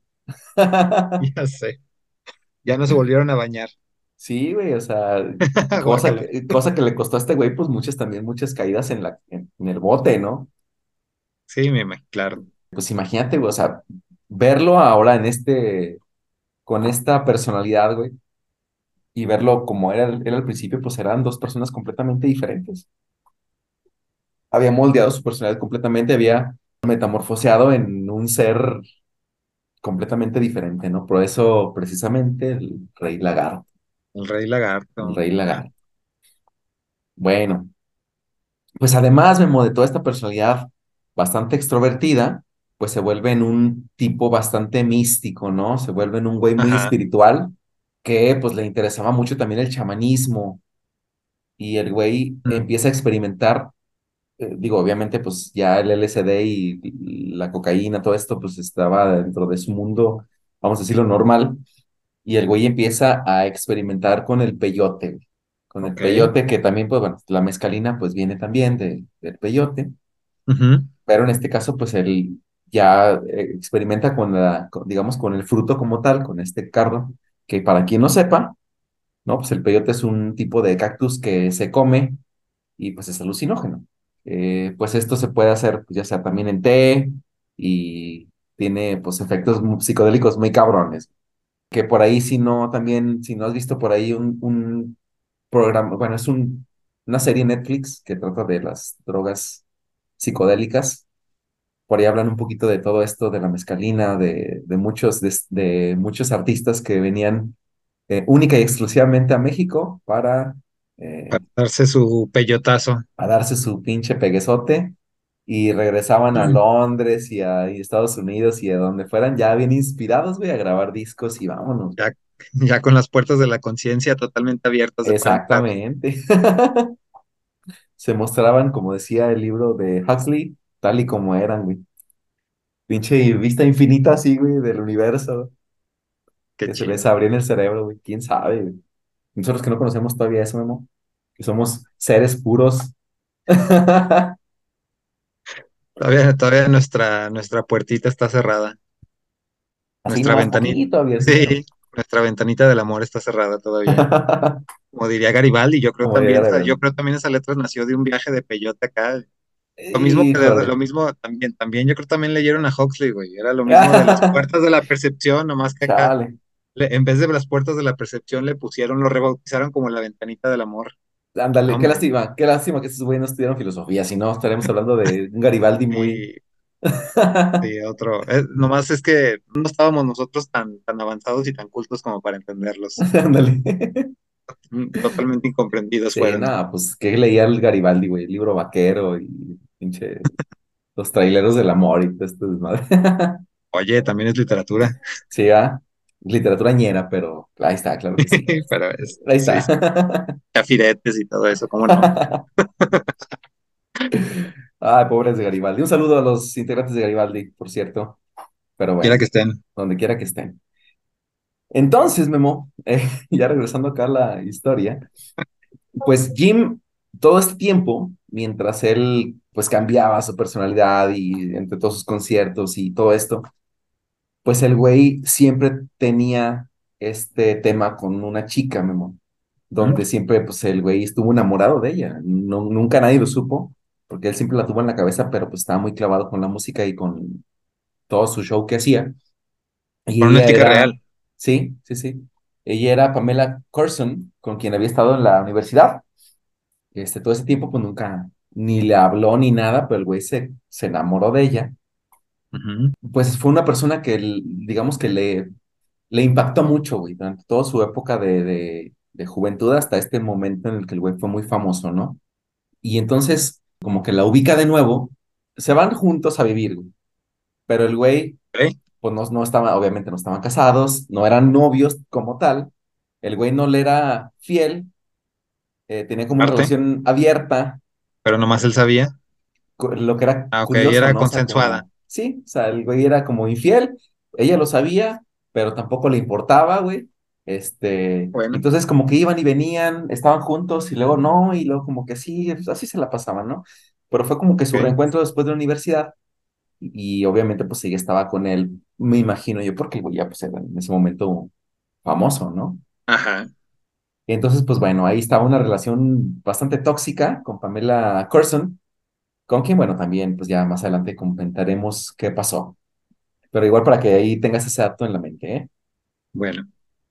ya sé, ya no se volvieron a bañar. Sí, güey, o sea, cosa Guácala. que, cosa que le costó a este güey, pues muchas también, muchas caídas en la, en, en el bote, ¿no? Sí, me imagino, claro, Pues imagínate, güey, o sea, verlo ahora en este, con esta personalidad, güey, y verlo como era, era al principio, pues eran dos personas completamente diferentes. Había moldeado su personalidad completamente, había metamorfoseado en un ser completamente diferente, ¿no? Por eso, precisamente, el rey lagarto, el rey el lagarto, rey ah, lagarto. Bueno. Pues además, Memo, de toda esta personalidad bastante extrovertida, pues se vuelve en un tipo bastante místico, ¿no? Se vuelve en un güey muy ajá, espiritual, que pues le interesaba mucho también el chamanismo, y el güey mm, empieza a experimentar, eh, digo, obviamente pues ya el L S D y, y la cocaína, todo esto pues estaba dentro de su mundo, vamos a decirlo, normal, y el güey empieza a experimentar con el peyote, güey. Con el ok, peyote, que también, pues bueno, la mezcalina pues viene también de- del peyote, ujú, pero en este caso pues él ya eh, experimenta con la, con- digamos, con el fruto como tal, con este cardo, que para quien no sepa, ¿no? Pues el peyote es un tipo de cactus que se come y pues es alucinógeno. Eh, pues esto se puede hacer pues, ya sea también en té y tiene pues efectos mu- psicodélicos muy cabrones. Que por ahí si no, también, si no has visto por ahí un, un programa, bueno, es un, una serie en Netflix que trata de las drogas psicodélicas. Por ahí hablan un poquito de todo esto, de la mezcalina, de, de muchos, de, de muchos artistas que venían eh, única y exclusivamente a México para, eh, para darse su peyotazo. a darse su pinche peguezote y regresaban a Mm, Londres y a y Estados Unidos y a donde fueran ya bien inspirados, güey, a grabar discos y vámonos. ya, ya con las puertas de la conciencia totalmente abiertas de par en par. Exactamente. Se mostraban, como decía el libro de Huxley, tal y como eran, güey. Pinche vista infinita así, güey, del universo. Qué que se les chido. abría en el cerebro, güey. ¿Quién sabe, güey? Nosotros que no conocemos todavía eso, Memo, que somos seres puros. Todavía, todavía nuestra, nuestra puertita está cerrada. Así Nuestra nomás ventanita, poquito abiertito. sí, nuestra ventanita del amor está cerrada todavía. Como diría Garibaldi, yo creo Como diría también, esa- Rebel. yo creo también esa letra nació de un viaje de peyote acá. Lo mismo que de- lo Híjole. mismo también, también yo creo también leyeron a Huxley, güey. Era lo mismo de las puertas de la percepción, nomás que acá, Chale. le- en vez de las puertas de la percepción, le pusieron, lo rebautizaron como la ventanita del amor. Ándale, qué Hombre, lástima, qué lástima que estos güeyes no estudiaron filosofía, si no estaremos hablando de un Garibaldi muy... y, y otro, eh, nomás es que no estábamos nosotros tan, tan avanzados y tan cultos como para entenderlos. Ándale. Mm, Totalmente incomprendidos Sí, fueron. nada, pues que leía el Garibaldi, güey, el libro vaquero y pinche los traileros del amor y todo esto desmadre. Oye, también es literatura, Sí, ah, literatura ñera, pero ahí está, claro que sí. pero es, Ahí sí, está. sí, chafiretes y todo eso, ¿cómo no? Ay, pobres de Garibaldi. Un saludo a los integrantes de Garibaldi, por cierto, pero Quiera bueno, que estén. donde quiera que estén. Entonces, Memo, eh, ya regresando acá a la historia, pues Jim, todo este tiempo, mientras él pues cambiaba su personalidad y entre todos sus conciertos y todo esto, pues el güey siempre tenía este tema con una chica, Memo, ¿Mm? donde siempre pues el güey estuvo enamorado de ella. No, nunca nadie lo supo, porque él siempre la tuvo en la cabeza, pero pues estaba muy clavado con la música y con todo su show que hacía. Y Con una ella chica real. era, sí, sí, sí, ella era Pamela Curson, con quien había estado en la universidad. Este, todo ese tiempo pues nunca ni le habló ni nada, pero el güey se, se enamoró de ella. Ujú. Pues fue una persona que, l- digamos que le, le impactó mucho, güey, durante toda su época de, de, de juventud hasta este momento en el que el güey fue muy famoso, ¿no? Y entonces, como que la ubica de nuevo, se van juntos a vivir, güey. Pero el güey, ¿Ok? pues no, no estaba, obviamente no estaban casados, no eran novios como tal. El güey no le era fiel, eh, tenía como una Parte, relación abierta, pero nomás él sabía. cu- lo que era Ah, ok, curioso, era ¿no? O sea, consensuada. como, sí, o sea, el güey era como infiel, ella lo sabía, pero tampoco le importaba, güey. Este, Bueno, entonces como que iban y venían, estaban juntos y luego no, y luego como que sí, pues, así se la pasaban, ¿no? Pero fue como que su ok. reencuentro después de la universidad y, obviamente pues ella estaba con él, me imagino yo, porque el güey ya pues era en ese momento famoso, ¿no? Ajá, Y entonces pues bueno, ahí estaba una relación bastante tóxica con Pamela Curson, con quien, bueno, también, pues ya más adelante comentaremos qué pasó. Pero igual para que ahí tengas ese dato en la mente, ¿eh? bueno.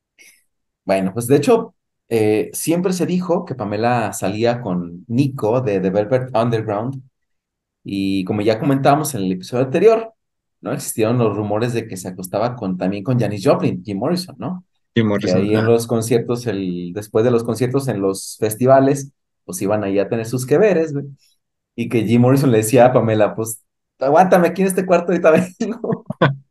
Bueno, pues de hecho, eh, siempre se dijo que Pamela salía con Nico de The Velvet Underground. Y como ya comentábamos en el episodio anterior, ¿no? Existieron los rumores de que se acostaba con, también con Janis Joplin, Jim Morrison, ¿no? Jim Que Morrison, ahí en ah, los conciertos, el, después de los conciertos en los festivales, pues iban ahí a tener sus que veres, güey. Y que Jim Morrison le decía a Pamela, pues, aguántame aquí en este cuarto, ahorita vengo.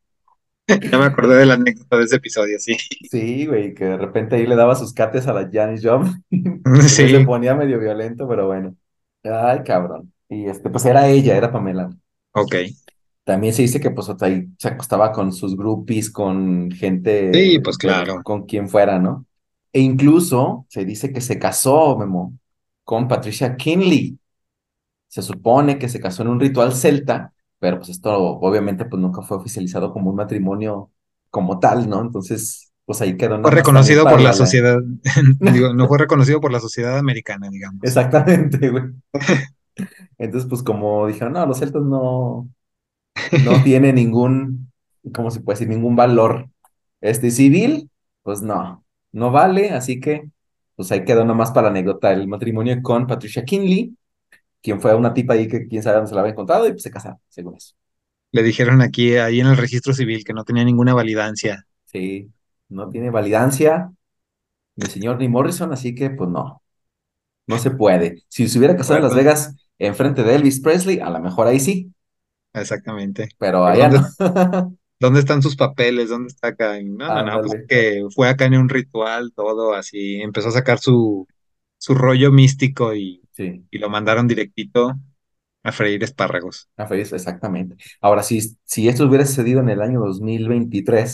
ya me acordé de la anécdota de ese episodio, sí. Sí, güey, que de repente ahí le daba sus cates a la Janis Joplin. El güey se Sí, ponía medio violento, pero bueno. Ay, cabrón. Y este, pues era ella, era Pamela. ok. También se dice que pues o sea, ahí se acostaba con sus groupies, con Sí, gente pues de, claro. con quien fuera, ¿no? E incluso se dice que se casó, Memo, con Patricia Kinley. Se supone que se casó en un ritual celta, pero pues esto obviamente pues nunca fue oficializado como un matrimonio como tal, ¿no? Entonces, pues ahí quedó Fue nada más también reconocido para por la la... la- sociedad, digo, no fue reconocido por la sociedad americana, digamos. Exactamente, güey. Entonces, pues como dijeron, no, los celtas no, no tiene ningún, ¿cómo se puede decir? Ningún valor este civil, pues no, no vale, así que pues ahí quedó nomás para la anécdota el matrimonio con Patricia Kinley, quien fue una tipa ahí que quién sabe dónde se la había encontrado y pues se casaron, según eso. Le dijeron aquí, ahí en el registro civil, que no tenía ninguna validancia. Sí, no tiene validancia ni señor ni Morrison, así que pues no, no se puede. Si se hubiera ¿De casado en Las acuerdo? Vegas enfrente de Elvis Presley, a lo mejor ahí sí, Exactamente. pero Pero allá ¿dónde, no. dónde están sus papeles? ¿Dónde está acá? Y no, no, no, pues Ándale, que fue acá en un ritual, todo así. Empezó a sacar su, su rollo místico y, sí. y lo mandaron directito a freír espárragos. A Feliz, exactamente. Ahora, si, si esto hubiera sucedido en el año dos mil veintitrés,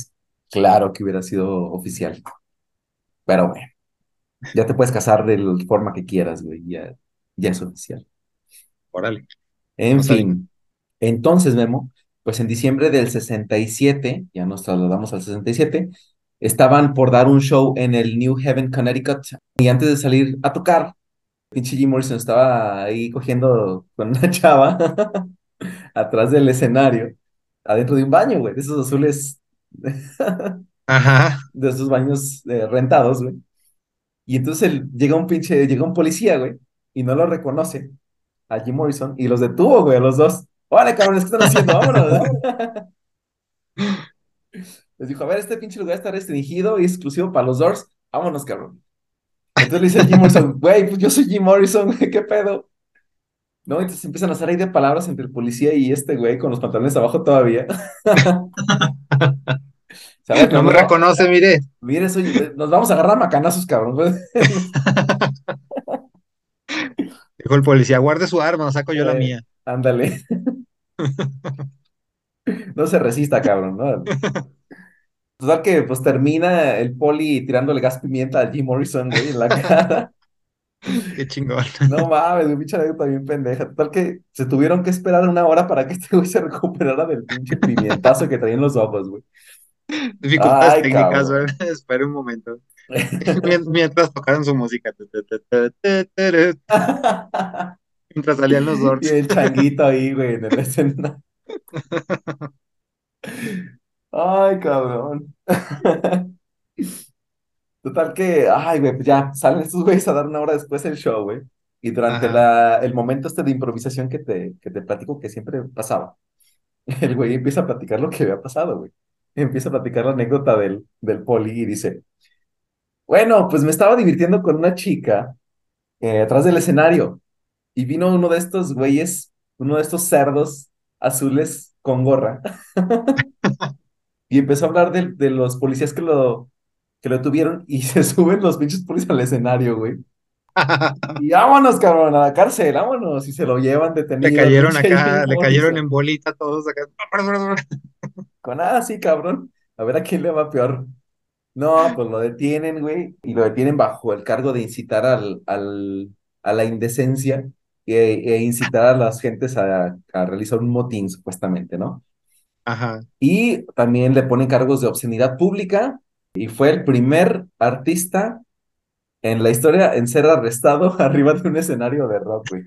Claro que hubiera sido oficial. Pero bueno, ya te puedes casar de la forma que quieras, güey. Ya, ya es oficial. Órale, En no sabía. fin. Entonces, Memo, pues en diciembre del sesenta y siete, ya nos trasladamos al sesenta y siete, estaban por dar un show en el New Haven, Connecticut. Y antes de salir a tocar, pinche Jim Morrison estaba ahí cogiendo con una chava atrás del escenario, adentro de un baño, güey, de esos azules, Ajá, de esos baños eh, rentados, güey. Y entonces él- llega un pinche, llega un policía, güey, y no lo reconoce a Jim Morrison y los detuvo, güey, a los dos. Órale, cabrones, ¿qué están haciendo? Vámonos. Les dijo, a ver, este pinche lugar está restringido y exclusivo para los Doors. Vámonos, cabrón. Entonces le dice a Jim Morrison, güey, pues yo soy Jim Morrison, güey, ¿qué pedo? ¿No? Entonces empiezan a hacer ahí de palabras entre el policía y este güey con los pantalones abajo todavía. A ver, mi no me amigo, reconoce, mire. mire, soy, nos vamos a agarrar a macanazos, cabrón. Dijo el policía, guarde su arma, no saco yo la Eh, mía. ándale, no se resista, cabrón, ¿no? Total que pues termina el poli tirándole gas pimienta a Jim Morrison, güey, en la cara. Qué chingón. No mames, mi pinche anécdota bien pendeja. Total que se tuvieron que esperar una hora para que este güey se recuperara del pinche pimientazo que traía en los ojos, güey. Dificultades Ay, técnicas, cabrón. ¿verdad? Espera un momento. Mien- Mientras tocaron su música. Tu, tu, tu, tu, tu, tu, tu, mientras salían los Y Doors. el changuito ahí, güey, en el escenario. Ay, cabrón. Total que, ay, güey, pues ya salen estos güeyes a dar una hora después el show, güey. Y durante Ajá, la, el momento este de improvisación que te, que te platico que siempre pasaba, el güey empieza a platicar lo que había pasado, güey. Empieza a platicar la anécdota del, del poli y dice, bueno, pues me estaba divirtiendo con una chica eh, atrás del escenario y vino uno de estos güeyes, uno de estos cerdos azules con gorra y empezó a hablar de, de los policías que lo, que lo tuvieron y se suben los pinches policías al escenario, güey. Y vámonos, cabrón, a la cárcel, vámonos. Y se lo llevan le detenido al cayeron pinche Jim acá, le cayeron Morrison. en bolita todos acá. Con, ah, sí, cabrón. A ver a quién le va peor. No, pues lo detienen, güey, y lo detienen bajo el cargo de incitar al, al, a la indecencia e, e incitar a las gentes a, a realizar un motín, supuestamente, ¿no? Ajá. Y también le ponen cargos de obscenidad pública y fue el primer artista en la historia en ser arrestado arriba de un escenario de rock, güey.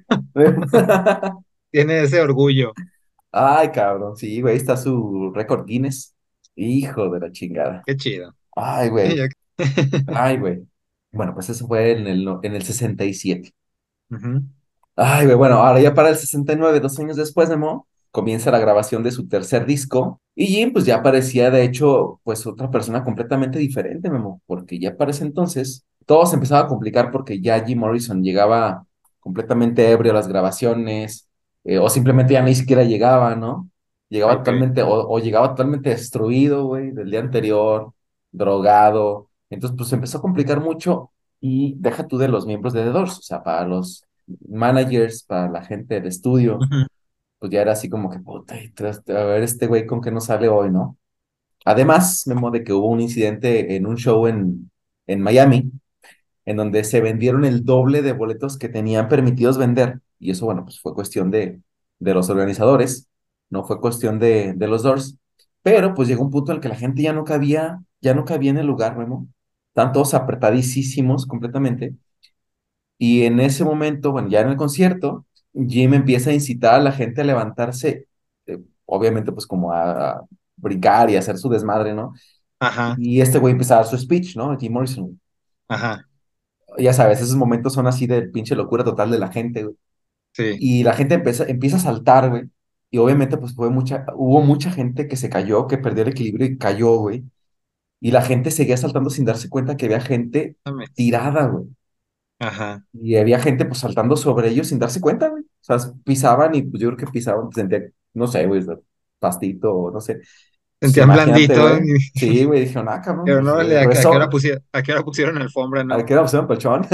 Tiene ese orgullo. Ay, cabrón, sí, güey, ahí está su récord Guinness. Hijo de la chingada. Qué chido. Ay, Ya güey. que- Ay, güey. Bueno, pues eso fue en el, no- en el sesenta y siete. Ujú. Ay, güey, bueno, ahora ya para el sesenta y nueve, dos años después, Memo, comienza la grabación de su tercer disco. Y Jim, pues ya parecía, de hecho, pues otra persona completamente diferente, Memo, porque ya para ese entonces todo se empezaba a complicar porque ya Jim Morrison llegaba completamente ebrio a las grabaciones, eh, o simplemente ya ni siquiera llegaba, ¿no? Llegaba Ok. totalmente, o, o llegaba totalmente destruido, güey, del día anterior, drogado. Entonces, pues se empezó a complicar mucho y deja tú de los miembros de The Doors, o sea, para los managers, para la gente del estudio, Ujú. pues ya era así como que, puta, y tras- a ver este güey con qué no sale hoy, ¿no? Además, Memo, de que hubo un incidente en un show en, en Miami, en donde se vendieron el doble de boletos que tenían permitidos vender, y eso, bueno, pues fue cuestión de, de los organizadores, no fue cuestión de, de los Doors, pero pues llegó un punto en el que la gente ya no cabía, ya no cabía en el lugar, Memo, estaban todos apretadísimos completamente, y en ese momento, bueno, ya en el concierto, Jim empieza a incitar a la gente a levantarse, eh, obviamente pues como a, a brincar y a hacer su desmadre, ¿no? Ajá, Y este güey empieza a dar su speech, ¿no? Jim Morrison. ajá, Ya sabes, esos momentos son así de pinche locura total de la gente, güey. sí. Y la gente empieza, empieza a saltar, güey. Y obviamente pues fue mucha, hubo mucha gente que se cayó, que perdió el equilibrio y cayó, güey. Y la gente seguía saltando sin darse cuenta que había gente Mames. tirada, güey. Ajá. Y había gente pues saltando sobre ellos sin darse cuenta, güey. O sea, pisaban y pues yo creo que pisaban, pues, sentía, no sé, güey, pastito, o no sé. Pues Sentían imagínate, blandito. güey. Sí, güey, dijeron, ah, cabrón, Pero pues no, eh, le- ¿a, qué a qué hora rezó. pusieron, a qué hora pusieron alfombra, ¿A no? qué era opción, colchón?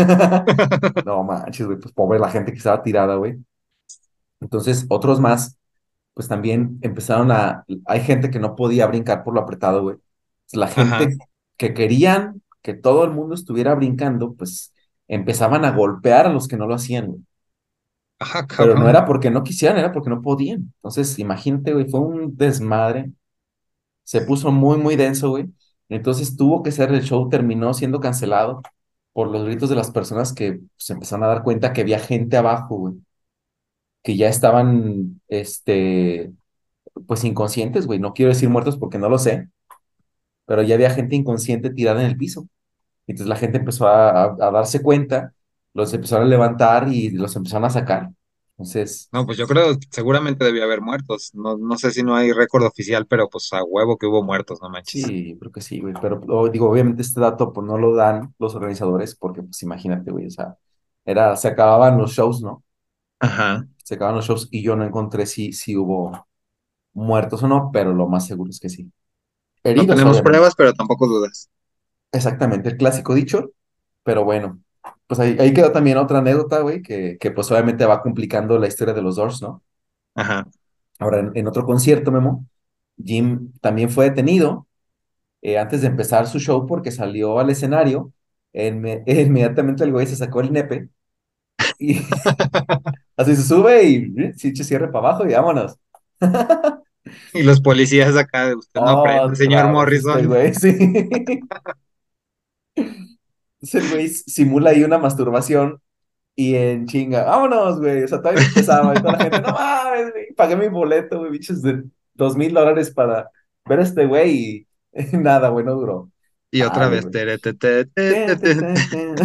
No manches, güey, pues pobre la gente que estaba tirada, güey. Entonces, otros más, pues también empezaron a. Hay gente que no podía brincar por lo apretado, güey. La Ajá, gente que querían que todo el mundo estuviera brincando, pues empezaban a golpear a los que no lo hacían, güey. ajá, Pero no cabrón. era porque no quisieran, era porque no podían. Entonces, imagínate, güey, fue un desmadre. Se puso muy, muy denso, güey. Entonces tuvo que ser, el show terminó siendo cancelado por los gritos de las personas que se empezaron a dar cuenta que había gente abajo, güey, que ya estaban, este, pues inconscientes, güey. No quiero decir muertos porque no lo sé, pero ya había gente inconsciente tirada en el piso. Entonces la gente empezó a, a- a darse cuenta, los empezaron a levantar y los empezaron a sacar. Entonces, No, pues yo creo seguramente debía haber muertos. No, no sé si no hay récord oficial, pero pues a huevo que hubo muertos, no manches. sí, creo que sí, güey. Pero o- digo, obviamente este dato pues no lo dan los organizadores porque pues imagínate, güey, o sea, era, se acababan los shows, ¿no? Ajá. Se acababan los shows y yo no encontré si, si hubo muertos o no, pero lo más seguro es que sí. No Heridos, tenemos obviamente. pruebas, pero tampoco dudas. Exactamente, el clásico dicho, pero bueno. Pues ahí, ahí quedó también otra anécdota, güey, que, que pues obviamente va complicando la historia de los Doors, ¿no? Ajá. Ahora, en, en otro concierto, Memo, Jim también fue detenido eh, antes de empezar su show porque salió al escenario. Inme- inmediatamente el güey se sacó el nepe y así se sube y eh, sí, se cierre para abajo y vámonos. Y los policías acá, de usted no aprende, señor Otra vez este Morrison. güey, sí. Entonces el güey simula ahí una masturbación y en chinga, vámonos, güey. O sea, todavía ni empezaba y toda la gente, no mames, güey, pagué mi boleto, güey, bichos de dos mil dólares para ver a este güey y nada, güey, no duró. Y otra Dale, vez. güey. Tere, te, te, te, te, Ten, ten, te. ten, ten.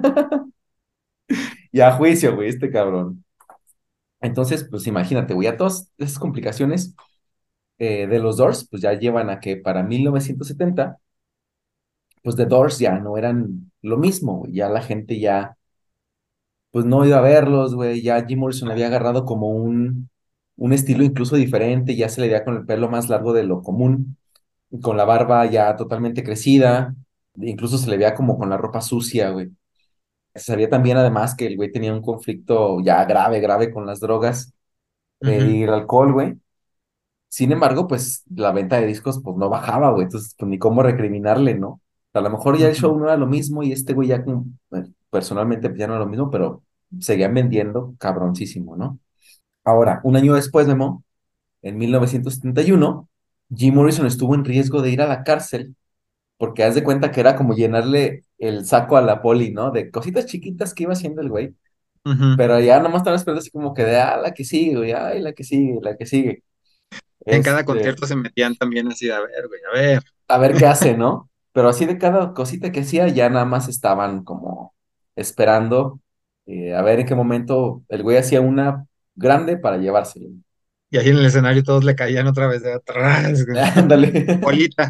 Y a juicio, güey, este cabrón. Entonces, pues imagínate, güey, a todas esas complicaciones eh, de los Doors, pues ya llevan a que para mil novecientos setenta pues The Doors ya no eran lo mismo, güey. Ya la gente ya, pues no iba a verlos, güey. Ya Jim Morrison había agarrado como un, un estilo incluso diferente, ya se le veía con el pelo más largo de lo común, con la barba ya totalmente crecida, incluso se le veía como con la ropa sucia, güey. Se sabía también además que el güey tenía un conflicto ya grave, grave con las drogas eh, Ujú, y el alcohol, güey. Sin embargo, pues la venta de discos pues no bajaba, güey, entonces pues ni cómo recriminarle, ¿no? A lo mejor ya el ujú. show no era lo mismo y este güey ya como, eh, personalmente pues, ya no era lo mismo, pero seguían vendiendo cabroncísimo, ¿no? Ahora, un año después, Memo, en mil novecientos setenta y uno, Jim Morrison estuvo en riesgo de ir a la cárcel porque haz de cuenta que era como llenarle el saco a la poli, ¿no? De cositas chiquitas que iba haciendo el güey, Ujú. pero ya nomás estaba esperando así como que de, ah, la que sigue, güey, ay, la que sigue, la que sigue. En cada Este, concierto se metían también así, de, a ver, güey, a ver. a ver qué hace, ¿no? Pero así de cada cosita que hacía, ya nada más estaban como esperando eh, a ver en qué momento el güey hacía una grande para llevárselo. Y ahí en el escenario todos le caían otra vez de atrás, güey. Ándale. Bolita.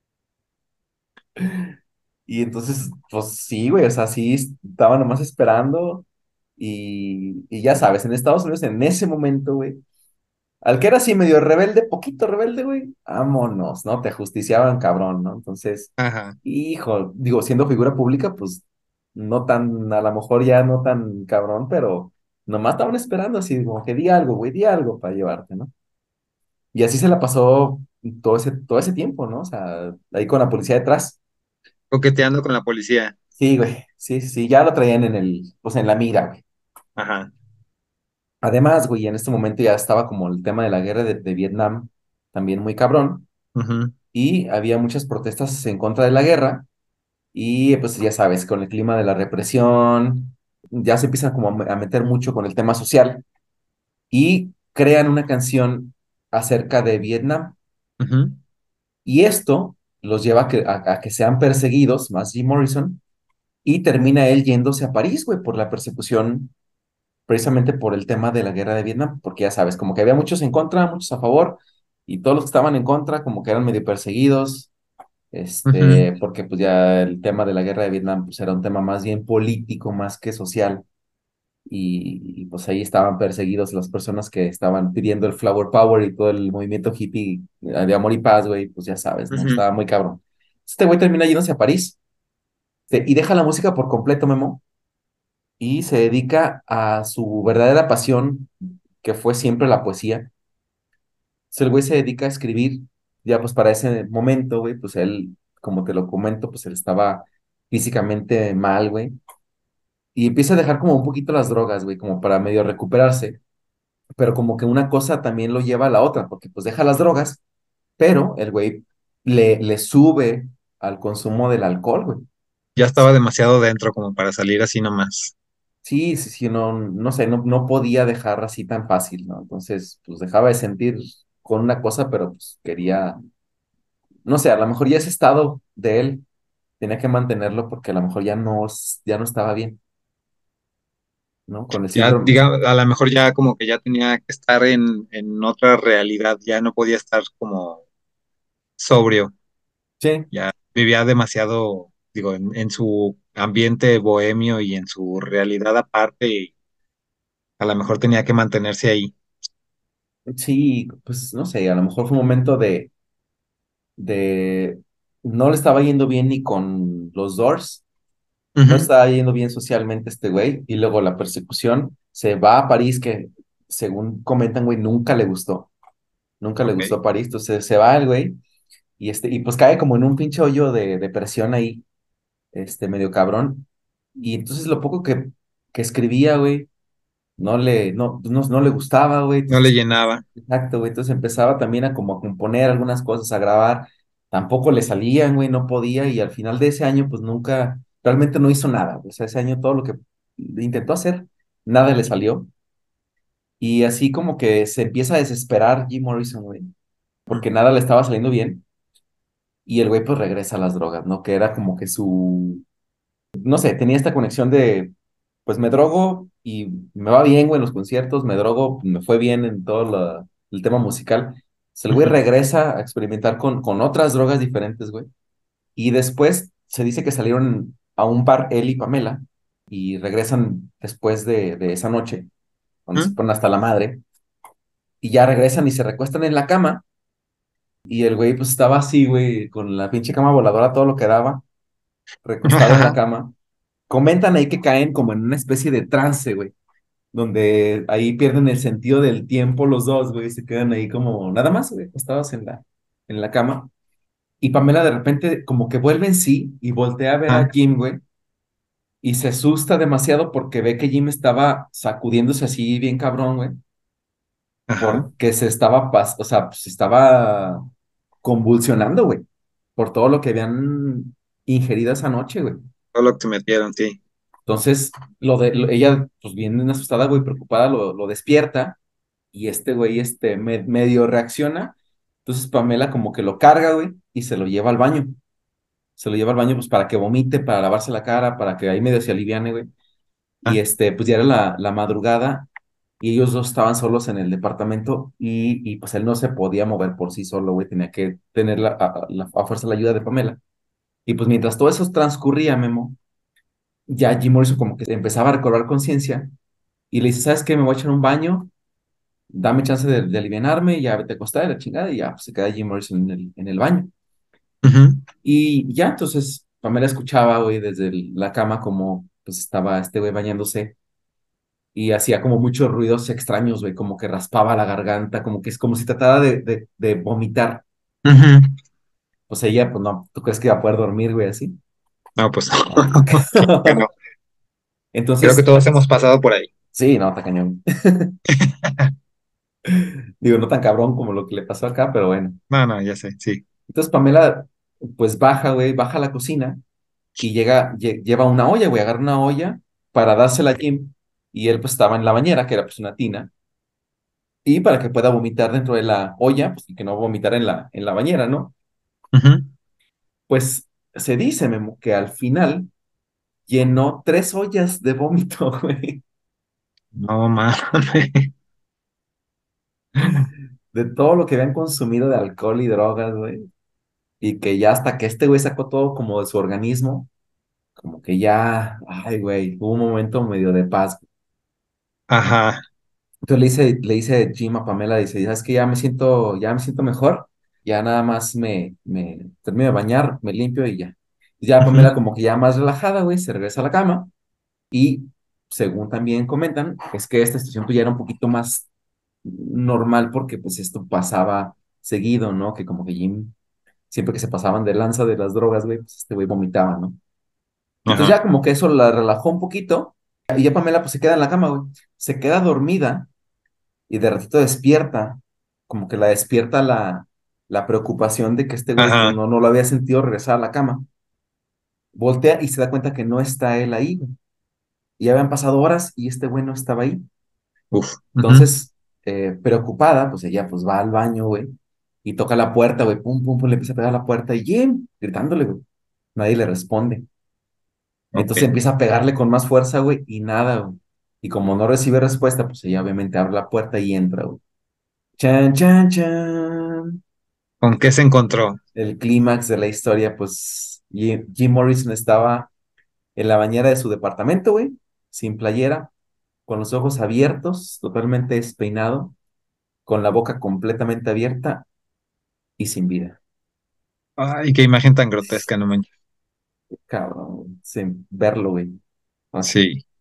Y entonces, pues sí, güey, o sea, sí estaba nomás esperando y, y ya sabes, en Estados Unidos en ese momento, güey, al que era así medio rebelde, poquito rebelde, güey, vámonos, ¿no? Te justiciaban cabrón, ¿no? Entonces, Ajá. hijo, digo, siendo figura pública, pues no tan, a lo mejor ya no tan cabrón, pero nomás estaban esperando así, como que di algo, güey, di algo para llevarte, ¿no? Y así se la pasó todo ese, todo ese tiempo, ¿no? O sea, ahí con la policía detrás. Coqueteando con la policía. Sí, güey, sí, sí, sí, ya lo traían en el, pues en la mira, güey. Ajá. Además, güey, en este momento ya estaba como el tema de la guerra de, de Vietnam, también muy cabrón, Ujú, y había muchas protestas en contra de la guerra. Y pues ya sabes, con el clima de la represión, ya se empiezan como a me- a meter mucho con el tema social y crean una canción acerca de Vietnam. ujú, Y esto los lleva a que, a, a que sean perseguidos, más Jim Morrison, y termina él yéndose a París, güey, por la persecución, precisamente por el tema de la guerra de Vietnam, porque ya sabes, como que había muchos en contra, muchos a favor, y todos los que estaban en contra como que eran medio perseguidos. ujú, Este, porque pues ya el tema de la guerra de Vietnam pues era un tema más bien político, más que social, y, y, pues ahí estaban perseguidos las personas que estaban pidiendo el Flower Power y todo el movimiento hippie eh, de amor y paz, güey, pues ya sabes, ¿no? ujú. Estaba muy cabrón. Este güey termina yéndose a París este, y deja la música por completo, Memo, y se dedica a su verdadera pasión, que fue siempre la poesía. Entonces, el güey se dedica a escribir ya pues para ese momento, güey, pues él, como te lo comento, pues él estaba físicamente mal, güey. Y empieza a dejar como un poquito las drogas, güey, como para medio recuperarse. Pero como que una cosa también lo lleva a la otra, porque pues deja las drogas, pero el güey le, le sube al consumo del alcohol, güey. Ya estaba demasiado dentro como para salir así nomás. Sí, sí, sí, no, no sé, no, no podía dejar así tan fácil, ¿no? Entonces, pues dejaba de sentir con una cosa, pero pues quería, no sé, a lo mejor ya ese estado de él tenía que mantenerlo porque a lo mejor ya no, s- ya no estaba bien, ¿no? Con el Ya, síndrome. diga, a lo mejor ya como que ya tenía que estar en, en otra realidad, ya no podía estar como sobrio, Sí, ya vivía demasiado, digo, en, en su ambiente bohemio y en su realidad aparte, y a lo mejor tenía que mantenerse ahí. sí, pues no sé, a lo mejor fue un momento de, de, no le estaba yendo bien ni con los Doors, no Ujú. estaba yendo bien socialmente este güey, y luego la persecución, se va a París, que según comentan, güey, nunca le gustó, nunca le Ok. gustó París, entonces se va el güey, y, este, y pues cae como en un pinche hoyo de depresión ahí, este, medio cabrón, y entonces lo poco que, que escribía, güey, no le, no, no, no le gustaba, güey, No le entonces, llenaba. exacto, güey, entonces empezaba también a como a componer algunas cosas, a grabar, tampoco le salían, güey, no podía, y al final de ese año, pues nunca, realmente no hizo nada, güey. O sea, ese año todo lo que intentó hacer, nada le salió, y así como que se empieza a desesperar Jim Morrison, güey, porque Ujú. nada le estaba saliendo bien, y el güey pues regresa a las drogas, ¿no? Que era como que su, no sé, tenía esta conexión de, pues me drogo y me va bien, güey, en los conciertos, me drogo, me fue bien en todo la- el tema musical. Se el güey Ujú. regresa a experimentar con, con otras drogas diferentes, güey. Y después se dice que salieron a un bar él y Pamela y regresan después de, de esa noche, donde se Ujú. ponen hasta la madre, y ya regresan y se recuestan en la cama. Y el güey pues estaba así, güey, con la pinche cama voladora, todo lo que daba, recostado en la Ajá. cama. Comentan ahí que caen como en una especie de trance, güey, donde ahí pierden el sentido del tiempo los dos, güey, se quedan ahí como nada más, güey, acostados en la, en la cama. Y Pamela de repente como que vuelve en sí y voltea a ver a Ajá. Jim, güey, y se asusta demasiado porque ve que Jim estaba sacudiéndose así bien cabrón, güey, Ajá. porque se estaba, pas o sea, se estaba convulsionando, güey, por todo lo que habían ingerido esa noche, güey. Todo lo que te metieron, sí. Entonces, lo de, lo- ella, pues bien asustada, güey, preocupada, lo, lo despierta y este güey, este, me- medio reacciona. Entonces Pamela como que lo carga, güey, y se lo lleva al baño. Se lo lleva al baño, pues, para que vomite, para lavarse la cara, para que ahí medio se aliviane, güey. Y Ah. este, pues ya era la, la madrugada y ellos dos estaban solos en el departamento y, y pues él no se podía mover por sí solo, güey, tenía que tener la, a, a- la- a fuerza la ayuda de Pamela. Y pues mientras todo eso transcurría, Memo, ya Jim Morrison como que empezaba a recobrar conciencia y le dice, ¿sabes qué? Me voy a echar un baño, dame chance de, de alivianarme, y ya vete a acostar, y la chingada, y ya pues, se queda Jim Morrison en el, en el baño. Ujú. Y ya, entonces, Pamela escuchaba, güey, desde el- la cama como pues estaba este güey bañándose y hacía como muchos ruidos extraños, güey, como que raspaba la garganta, como que es como si tratara de, de, de vomitar. Ujú. Pues ella, pues no, ¿tú crees que iba a poder dormir, güey, así? No, pues No. que no. Creo que Entonces, todos hemos pasado por ahí. sí, no, está cañón. Digo, no tan cabrón como lo que le pasó acá, pero bueno. No, no, ya sé, sí. Entonces Pamela, pues baja, güey, baja a la cocina y llega, lle- lleva una olla, güey, agarra una olla para dársela a Jim y él pues estaba en la bañera, que era pues una tina, y para que pueda vomitar dentro de la olla, pues y que no vomitar en la, en la bañera, ¿no? Ujú. Pues se dice, Memo, que al final llenó tres ollas de vómito, güey, No mames. de todo lo que habían consumido de alcohol y drogas, güey, y que ya hasta que este güey sacó todo como de su organismo, como que ya, ay, güey, hubo un momento medio de paz. Ajá. Entonces le dice, le dice Jim a Pamela, dice, ¿sabes que ya me siento, ya me siento mejor? Ya nada más me, me termino de bañar, me limpio y ya. Ya Ujú. Pamela como que ya más relajada, güey, se regresa a la cama y según también comentan, es que esta situación pues ya era un poquito más normal porque pues esto pasaba seguido, ¿no? Que como que Jim, siempre que se pasaban de lanza de las drogas, güey, pues este güey vomitaba, ¿no? Entonces Ajá. ya como que eso la relajó un poquito y ya Pamela pues se queda en la cama, güey. Se queda dormida y de ratito despierta, como que la despierta la, la preocupación de que este güey pues Ajá. no, no lo había sentido regresar a la cama. Voltea y se da cuenta que no está él ahí, güey. Y ya habían pasado horas y este güey no estaba ahí. Uf. Ujú. Entonces, eh, preocupada, pues ella pues va al baño, güey, y toca la puerta, güey, pum, pum, pum, le empieza a pegar a la puerta y Jim, gritándole, güey. Nadie le responde. Ok. Entonces empieza a pegarle con más fuerza, güey, y nada, güey. Y como no recibe respuesta, pues ella obviamente abre la puerta y entra, güey. Chan, chan, chan. ¿Con qué se encontró? El clímax de la historia, pues Jim, Jim Morrison estaba en la bañera de su departamento, güey, sin playera, con los ojos abiertos, totalmente despeinado, con la boca completamente abierta y sin vida. Ay, qué imagen tan grotesca, no manches. Cabrón, sin verlo, güey. Así. Sí.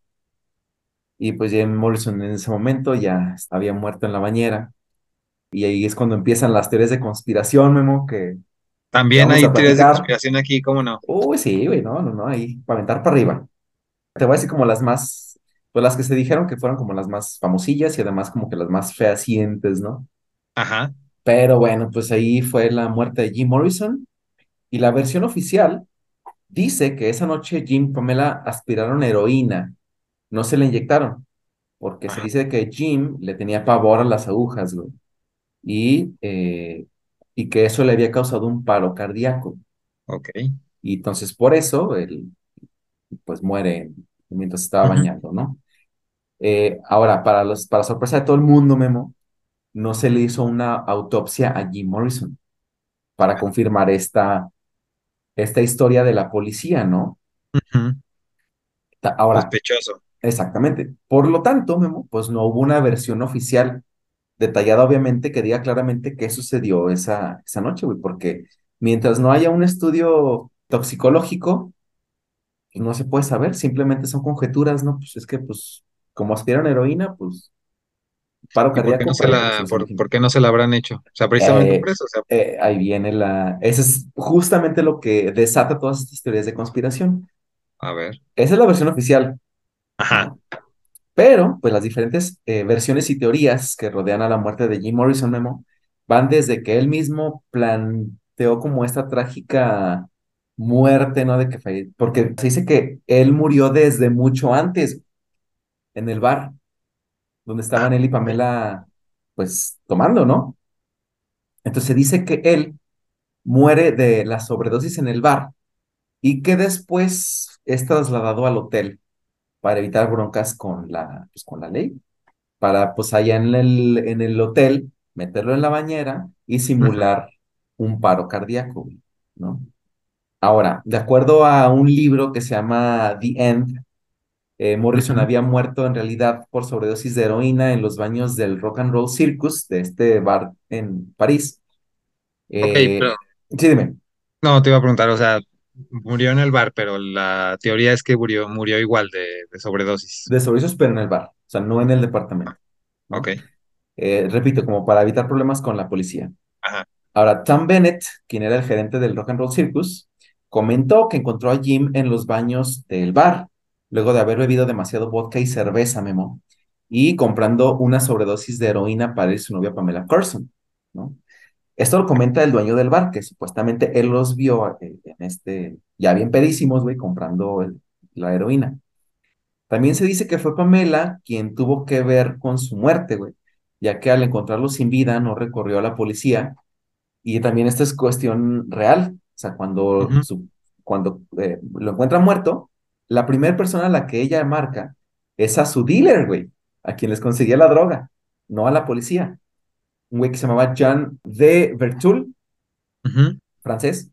Y pues Jim Morrison en ese momento ya había muerto en la bañera. Y ahí es cuando empiezan las teorías de conspiración, Memo, que, que También vamos hay a teorías de platicar. conspiración aquí, ¿cómo no? Uy, sí, güey, no, no, no, ahí, para aventar para arriba. Te voy a decir como las más, pues las que se dijeron que fueron como las más famosillas y además como que las más fehacientes, ¿no? Ajá. Pero bueno, pues ahí fue la muerte de Jim Morrison y la versión oficial dice que esa noche Jim y Pamela aspiraron heroína, no se la inyectaron, porque se Ajá. dice que Jim le tenía pavor a las agujas, güey, y, eh, y que eso le había causado un paro cardíaco. Ok. Y entonces por eso él pues muere mientras estaba Ujú. bañando, ¿no? Eh, ahora, para los, para sorpresa de todo el mundo, Memo, no se le hizo una autopsia a Jim Morrison para confirmar esta, esta historia de la policía, ¿no? Ujú. Ta- Ahora, Sospechoso. exactamente. Por lo tanto, Memo, pues no hubo una versión oficial detallada, obviamente, que diga claramente qué sucedió esa, esa noche, güey, porque mientras no haya un estudio toxicológico, pues no se puede saber, simplemente son conjeturas, ¿no? Pues es que, pues, como aspiran heroína, pues, paro ¿Y por qué no cardíaco, se pues, la, pues, por, imagínate. por qué no se la habrán hecho? O sea, precisamente por Eh, eso, o sea, eh, ahí viene la... Ese es justamente lo que desata todas estas teorías de conspiración. a ver. Esa es la versión oficial, Ajá. ¿no? Pero, pues las diferentes eh, versiones y teorías que rodean a la muerte de Jim Morrison, Memo, van desde que él mismo planteó como esta trágica muerte, ¿no? De que falle- porque se dice que él murió desde mucho antes, en el bar, donde Ah, estaban él y ok. Pamela, pues, tomando, ¿no? Entonces se dice que él muere de la sobredosis en el bar y que después es trasladado al hotel para evitar broncas con la, pues, con la ley, para pues allá en el, en el hotel meterlo en la bañera y Ujú. simular un paro cardíaco, güey, ¿no? Ahora, de acuerdo a un libro que se llama The End, eh, Morrison Ujú. había muerto en realidad por sobredosis de heroína en los baños del Rock and Roll Circus, de este bar en París. Ok, Eh, pero sí, dime. no, te iba a preguntar, o sea, murió en el bar, pero la teoría es que murió, murió igual de, de sobredosis. De sobredosis, pero en el bar, o sea, no en el departamento, Ok. ¿no? Eh, repito, como para evitar problemas con la policía. Ajá. Ahora, Tom Bennett, quien era el gerente del Rock and Roll Circus, comentó que encontró a Jim en los baños del bar, luego de haber bebido demasiado vodka y cerveza, Memo, y comprando una sobredosis de heroína para ir a su novia Pamela Carson, ¿no? Esto lo comenta el dueño del bar, que supuestamente él los vio eh, en este, ya bien pedísimos, güey, comprando el- la heroína. También se dice que fue Pamela quien tuvo que ver con su muerte, güey, ya que al encontrarlo sin vida no recorrió a la policía. Y también esta es cuestión real. O sea, cuando, Ujú. su, cuando eh, lo encuentra muerto, la primera persona a la que ella marca es a su dealer, güey, a quien les conseguía la droga, no a la policía. Un güey que se llamaba Jean de Vertul, Ujú. francés,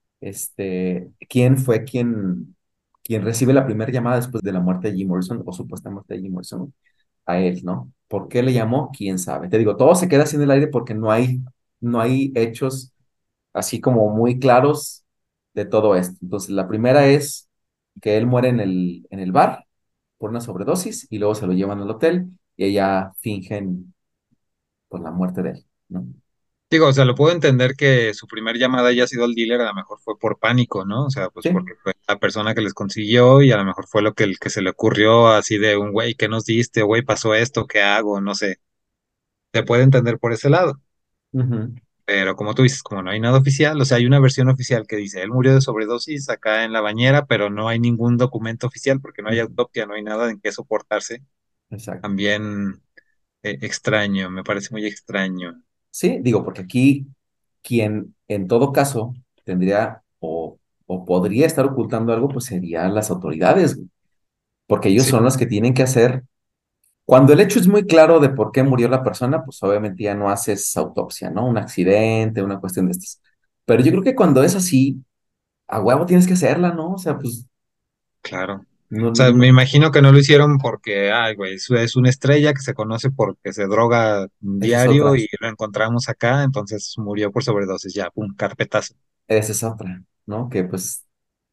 este, quien fue quien, quien recibe la primera llamada después de la muerte de Jim Morrison, o supuesta muerte de Jim Morrison, a él, ¿no? ¿Por qué le llamó? ¿Quién sabe? Te digo, todo se queda así en el aire porque no hay, no hay hechos así como muy claros de todo esto. Entonces, la primera es que él muere en el, en el bar por una sobredosis y luego se lo llevan al hotel y ella fingen por la muerte de él, ¿no? Digo, o sea, lo puedo entender que su primer llamada haya sido al dealer, a lo mejor fue por pánico, ¿no? O sea, pues Sí. porque fue la persona que les consiguió y a lo mejor fue lo que, el que se le ocurrió así de un güey, ¿qué nos diste? Güey, pasó esto, ¿qué hago? No sé. Se puede entender por ese lado. Ujú, Pero como tú dices, como no hay nada oficial, o sea, hay una versión oficial que dice, él murió de sobredosis acá en la bañera, pero no hay ningún documento oficial porque no hay ujú, autopsia, no hay nada en qué soportarse. exacto. También eh, extraño, me parece muy extraño. Sí, digo, porque aquí quien en todo caso tendría o, o podría estar ocultando algo, pues serían las autoridades, güey, porque ellos Sí, son los que tienen que hacer. Cuando el hecho es muy claro de por qué murió la persona, pues obviamente ya no haces autopsia, ¿no? Un accidente, una cuestión de estas. Pero yo creo que cuando es así, a huevo tienes que hacerla, ¿no? O sea, pues claro. no, O no, sea, me no, imagino que no lo hicieron porque, ay, güey, es, es una estrella que se conoce porque se droga esa es diario otra, y lo encontramos acá, entonces murió por sobredosis, ya, pum, carpetazo. esa es otra, ¿no? Que pues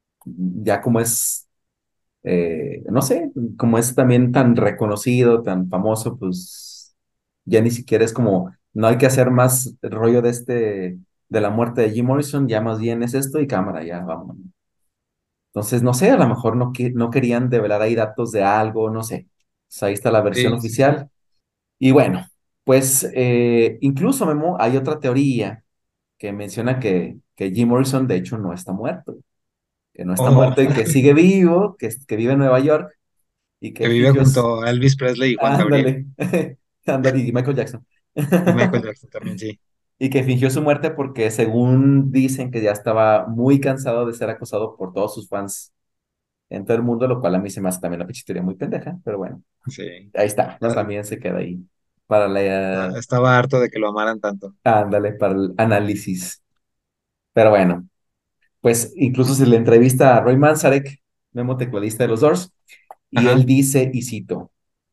ya como es, eh, no sé, como es también tan reconocido, tan famoso, pues ya ni siquiera es como, no hay que hacer más rollo de este, de la muerte de Jim Morrison, ya más bien es esto y cámara, ya vamos. Entonces, no sé, a lo mejor no, que- no querían develar ahí datos de algo, no sé. Pues ahí está la versión Sí, sí, sí. oficial. Y bueno, pues eh, incluso, Memo, hay otra teoría que menciona que, que Jim Morrison de hecho no está muerto, que no está Oh, muerto y que sigue vivo, que, que vive en Nueva York y que que vive fingió, s- junto a Elvis Presley y Juan Gabriel ándale, ándale, y Michael Jackson. y Michael Jackson también, sí. Y que fingió su muerte porque según dicen que ya estaba muy cansado de ser acosado por todos sus fans en todo el mundo, lo cual a mí se me hace también una pichitería muy pendeja, pero bueno, Sí. ahí está, ¿no? Ya, También se queda ahí para la, estaba harto de que lo amaran tanto. ándale, para el análisis. Pero bueno, pues incluso se le entrevista a Roy Manzarek, memo tecladista de los Doors, y Ajá. él dice, y cito,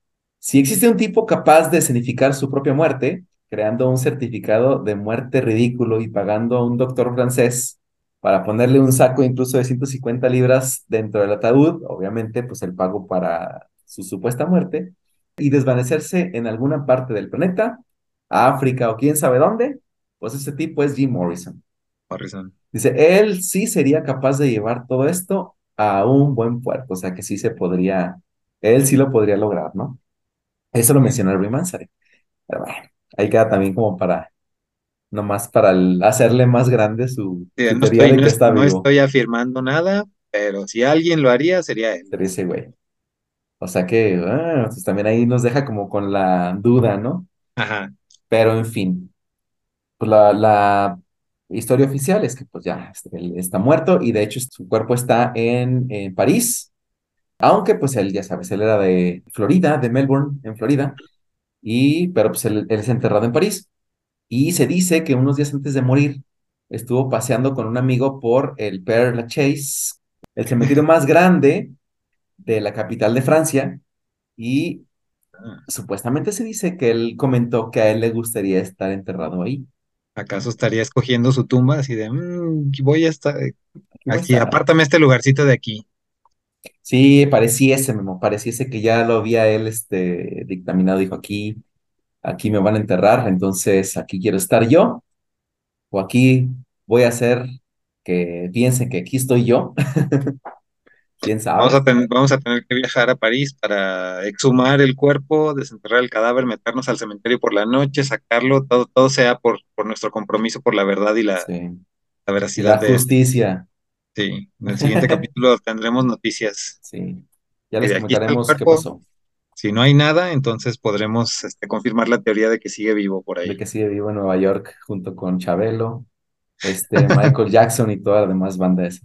si existe un tipo capaz de escenificar su propia muerte, creando un certificado de muerte ridículo y pagando a un doctor francés para ponerle un saco incluso de ciento cincuenta libras dentro del ataúd, obviamente, pues el pago para su supuesta muerte, y desvanecerse en alguna parte del planeta, África o quién sabe dónde, pues ese tipo es Jim Morrison. Morrison. Dice, él sí sería capaz de llevar todo esto a un buen puerto, o sea que sí se podría, él sí lo podría lograr, ¿no? Eso lo Sí. menciona el Manzarek. Pero bueno, ahí queda también como para, nomás para el- hacerle más grande su, Sí, su no teoría estoy, de no, que es- está no vivo. estoy afirmando nada, pero si alguien lo haría, sería él. Sería ese güey. O sea que, ah, pues también ahí nos deja como con la duda, ¿no? Ajá. Pero en fin, pues la, la historia oficial es que pues ya este, él está muerto y de hecho su cuerpo está en, en París, aunque pues él, ya sabes, él era de Florida, de Melbourne, en Florida, y, pero pues él, él es enterrado en París. Y se dice que unos días antes de morir estuvo paseando con un amigo por el Père Lachaise, el cementerio más grande de la capital de Francia, y Ah, supuestamente se dice que él comentó que a él le gustaría estar enterrado ahí. ¿acaso estaría escogiendo su tumba así de, "Mm, voy a estar Aquí voy a aquí, estar. apártame este lugarcito de aquí"? Sí, pareciese, Memo, pareciese que ya lo había él este, dictaminado, dijo aquí, aquí me van a enterrar, entonces aquí quiero estar yo, o aquí voy a hacer que piensen que aquí estoy yo, quién Vamos a, sabe. ten- vamos a tener que viajar a París para exhumar el cuerpo, desenterrar el cadáver, meternos al cementerio por la noche, sacarlo, todo, todo sea por, por nuestro compromiso por la verdad y la, Sí. la Y veracidad la de esto. justicia. Sí, en el siguiente capítulo tendremos noticias. Sí. Ya Y les de aquí está el comentaremos qué cuerpo. pasó, Si no hay nada, entonces podremos este, confirmar la teoría de que sigue vivo por de ahí. que sigue vivo en Nueva York junto con Chabelo, este, Michael Jackson y toda la demás banda esa.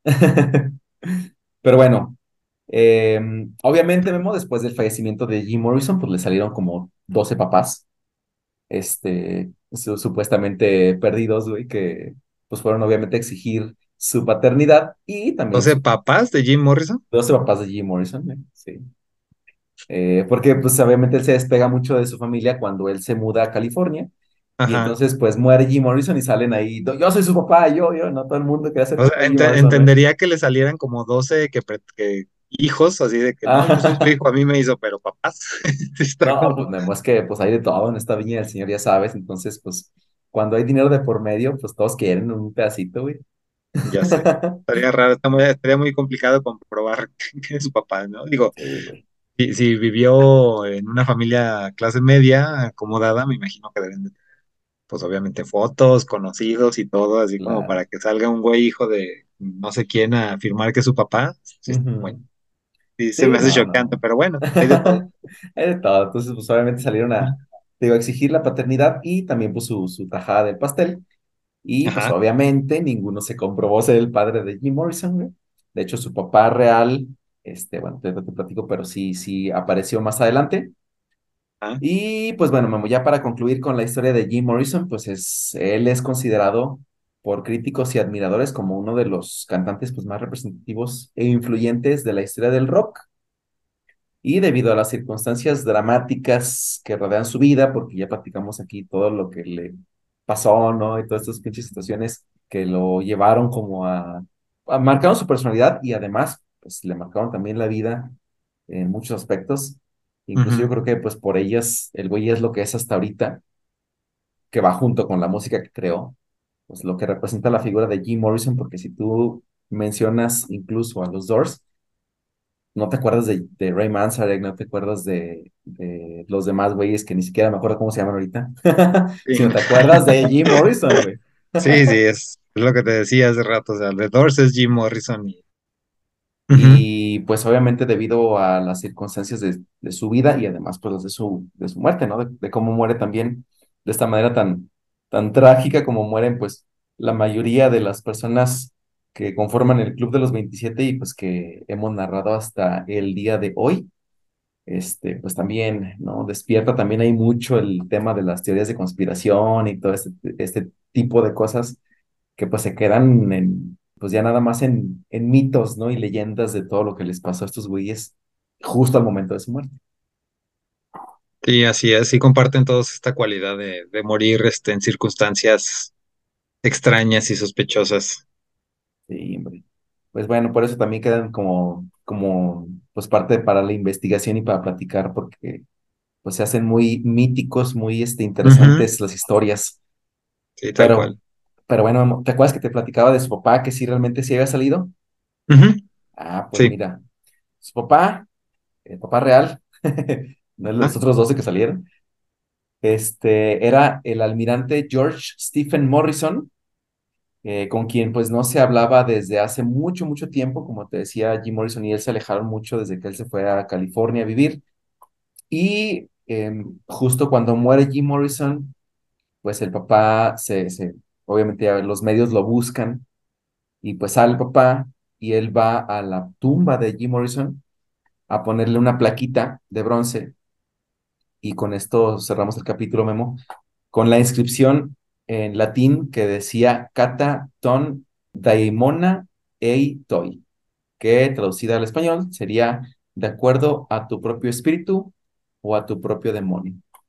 Pero bueno, eh, obviamente, Memo, después del fallecimiento de Jim Morrison, pues le salieron como doce papás, este, su- supuestamente perdidos, güey, que pues fueron obviamente a exigir su paternidad y también Doce su, papás de Jim Morrison. doce papás de Jim Morrison, güey, sí. Eh, porque pues obviamente él se despega mucho de su familia cuando él se muda a California y Ajá. entonces pues muere Jim Morrison y salen ahí, "No, yo soy su papá, yo, yo, no todo el mundo quería ser O papá sea, de Jim ente- Morrison, güey". entendería que le salieran como doce que, pre- que hijos, así de que no, yo soy tu Ah, hijo, a mí me hizo, pero papás. Sí está no, como, pues Memo, es que pues hay de todo en esta viña del Señor, ya sabes, entonces pues cuando hay dinero de por medio, pues todos quieren un pedacito, güey. Ya sé. Estaría raro, está muy- estaría muy complicado comprobar que es su papá, ¿no? Digo, Sí, güey. si, si vivió en una familia clase media acomodada, me imagino que deben de, pues obviamente fotos, conocidos y todo, así como Claro. para que salga un güey hijo de no sé quién a afirmar que es su papá. Sí, está muy- Ujú. sí, se me Sí, hace no, chocante, no. pero bueno, hay de todo. Hay de todo. Entonces, pues obviamente salieron Ujú. a, te digo, a exigir la paternidad y también pues su, su tajada del pastel. Y pues Ajá, obviamente ninguno se comprobó ser el padre de Jim Morrison, güey. De hecho, su papá real, este, bueno, te, te platico, pero sí, sí apareció más adelante. ajá, Y pues bueno, Memo, ya para concluir con la historia de Jim Morrison, pues es, él es considerado por críticos y admiradores como uno de los cantantes pues más representativos e influyentes de la historia del rock. Y debido a las circunstancias dramáticas que rodean su vida, porque ya platicamos aquí todo lo que le pasó, ¿no? Y todas estas pinches situaciones que lo llevaron como a, a marcaron su personalidad y además, pues le marcaron también la vida en muchos aspectos. Incluso yo ujú, creo que pues por ellas el güey es lo que es hasta ahorita, que va junto con la música que creó, pues lo que representa la figura de Jim Morrison, porque si tú mencionas incluso a los Doors, no te acuerdas de, de Ray Manzarek, no te acuerdas de, de los demás güeyes que ni siquiera me acuerdo cómo se llaman ahorita, sí. sino te acuerdas de Jim Morrison, güey. Sí, sí, es, es lo que te decía hace rato, o sea, The Doors es Jim Morrison y... Ujú, Y pues obviamente debido a las circunstancias de, de su vida y además pues las de su, de su muerte, ¿no? De, de cómo muere también de esta manera tan, tan trágica como mueren pues la mayoría de las personas que conforman el Club de los veintisiete y pues que hemos narrado hasta el día de hoy. Este, pues también, ¿no? Despierta también hay mucho el tema de las teorías de conspiración y todo este, este tipo de cosas que pues se quedan en, pues ya nada más en, en mitos, ¿no? Y leyendas de todo lo que les pasó a estos güeyes justo al momento de su muerte. sí, así es, sí comparten todos esta cualidad de, de morir este, en circunstancias extrañas y sospechosas. Sí, hombre. Pues bueno, por eso también quedan como, como, pues parte para la investigación y para platicar, porque pues se hacen muy míticos, muy este, Ujú, interesantes las historias. sí, tal Pero, cual. pero bueno, ¿te acuerdas que te platicaba de su papá que sí realmente sí había salido? Ujú, Ah, pues sí, mira, su papá, el papá real, no es los ajá. otros doce que salieron, este, era el almirante George Stephen Morrison, eh, con quien pues no se hablaba desde hace mucho, mucho tiempo. Como te decía, Jim Morrison y él se alejaron mucho desde que él se fue a California a vivir. Y em, justo cuando muere Jim Morrison, pues el papá se, se, obviamente ya los medios lo buscan y pues sale el papá y él va a la tumba de Jim Morrison a ponerle una plaquita de bronce y con esto cerramos el capítulo, Memo, con la inscripción en latín que decía Cata ton daimona ei toi, que traducida al español sería de acuerdo a tu propio espíritu o a tu propio demonio.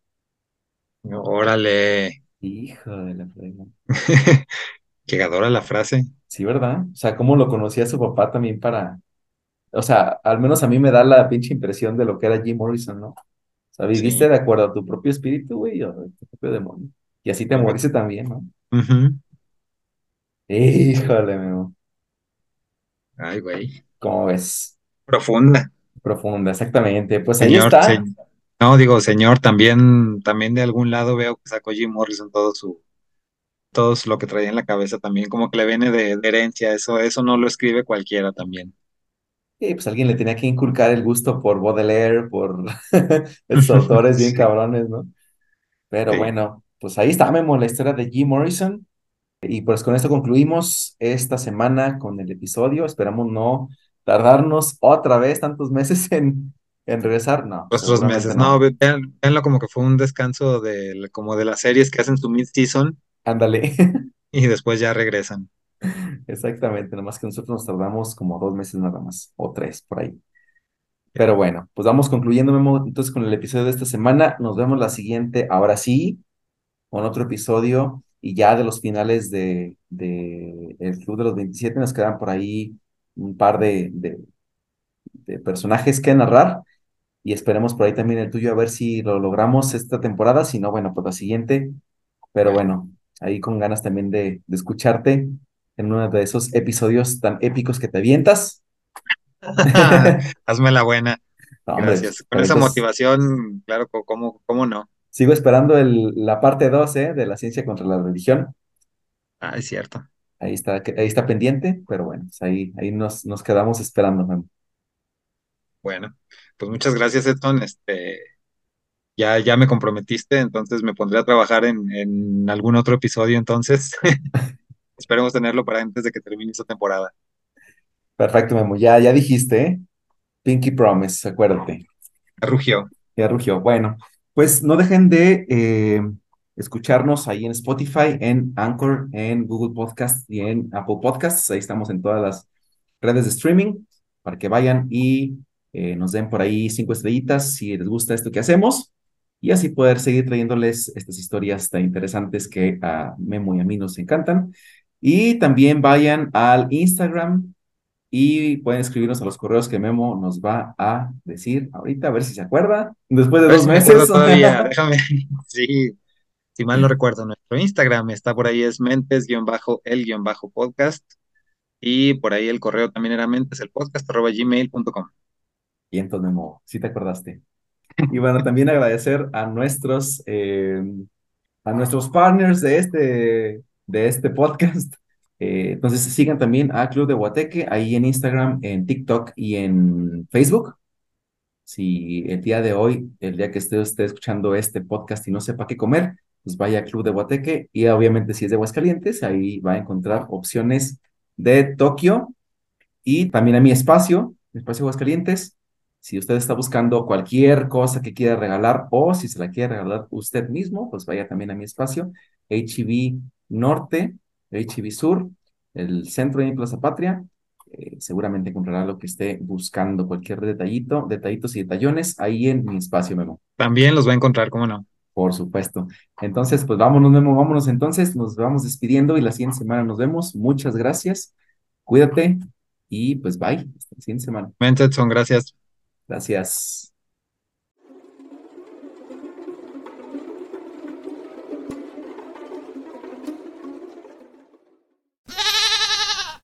Órale. Hijo de la fregada. Llegadora la frase. Sí, ¿verdad? O sea, cómo lo conocía su papá también para, o sea, al menos a mí me da la pinche impresión de lo que era Jim Morrison, ¿no? O sea, viviste Sí, de acuerdo a tu propio espíritu, güey, o a tu propio demonio. Y así te lo que... moriste también, ¿no? Ujú. Sí. Híjole, Memo. Ay, güey. ¿Cómo ves? Profunda. Profunda, exactamente. Pues ahí Señor, se- está. no, digo, señor, también, también de algún lado veo que sacó Jim Morrison todo su, todo lo que traía en la cabeza también, como que le viene de, de herencia, eso, eso no lo escribe cualquiera también. Y pues alguien le tenía que inculcar el gusto por Baudelaire, por estos autores bien Sí, cabrones, ¿no? Pero sí. bueno, pues ahí está, Memo, la historia de Jim Morrison. Y pues con esto concluimos esta semana con el episodio. Esperamos no tardarnos otra vez tantos meses en, en regresar. No, Otros seguramente meses. No, no. ve- vean- véanlo como que fue un descanso de, como de las series que hacen su mid-season Ándale. y después ya regresan. Exactamente, nomás que nosotros nos tardamos como dos meses nada más, o tres por ahí. Pero Ya. bueno, pues vamos concluyendo, Memo, entonces con el episodio de esta semana. Nos vemos la siguiente, ahora sí, con otro episodio y ya de los finales de, de El Club de los veintisiete. Nos quedan por ahí un par de, de, de personajes que narrar y esperemos por ahí también el tuyo a ver si lo logramos esta temporada. Si no, bueno, pues la siguiente. Pero Vale. bueno, ahí con ganas también de, de escucharte en uno de esos episodios tan épicos que te avientas. Hazme la buena. No, hombre, Gracias. Con esa Carlitos, motivación, claro, co- ¿cómo, cómo no? sigo esperando el, la parte dos, ¿eh? De la ciencia contra la religión. Ah, es cierto. Ahí está, ahí está pendiente, pero bueno, pues ahí, ahí nos, nos quedamos esperando, Memo. Bueno, pues muchas gracias, Edson. Este, ya, ya me comprometiste, entonces me pondré a trabajar en, en algún otro episodio, entonces. Esperemos tenerlo para antes de que termine esta temporada. Perfecto, Memo. Ya, ya dijiste, ¿eh? Pinky Promise, acuérdate. Rugió. Ya rugió. Bueno, pues no dejen de eh, escucharnos ahí en Spotify, en Anchor, en Google Podcast y en Apple Podcasts. Ahí estamos en todas las redes de streaming para que vayan y eh, nos den por ahí cinco estrellitas si les gusta esto que hacemos y así poder seguir trayéndoles estas historias tan interesantes que a Memo y a mí nos encantan. Y también vayan al Instagram y pueden escribirnos a los correos que Memo nos va a decir ahorita, a ver si se acuerda, después de A ver dos si me acuerdo meses. todavía. Déjame. Sí, si mal no recuerdo, nuestro Instagram está por ahí, es mentes-el-podcast. Y por ahí el correo también era mentes, el podcast, arroba gmail punto com. Y entonces, Memo, si te acordaste. Y bueno, también agradecer a nuestros, eh, a nuestros partners de este, de este podcast. Eh, entonces, sigan también a Club de Guateque ahí en Instagram, en TikTok y en Facebook. Si el día de hoy, el día que esté usted escuchando este podcast y no sepa qué comer, pues vaya a Club de Guateque y obviamente si es de Aguascalientes, ahí va a encontrar opciones de Tokio y también a mi espacio, mi espacio Aguascalientes. Si usted está buscando cualquier cosa que quiera regalar o si se la quiere regalar usted mismo, pues vaya también a mi espacio, H E B Norte, H E B Sur, el centro de mi Plaza Patria. Eh, seguramente encontrará lo que esté buscando, cualquier detallito, detallitos y detallones ahí en mi espacio, Memo. También los va a encontrar, ¿cómo no? Por supuesto. Entonces, pues vámonos, Memo, vámonos entonces, nos vamos despidiendo y la siguiente semana nos vemos. Muchas gracias, cuídate y pues bye, hasta la siguiente semana. Mentes, son gracias. Gracias.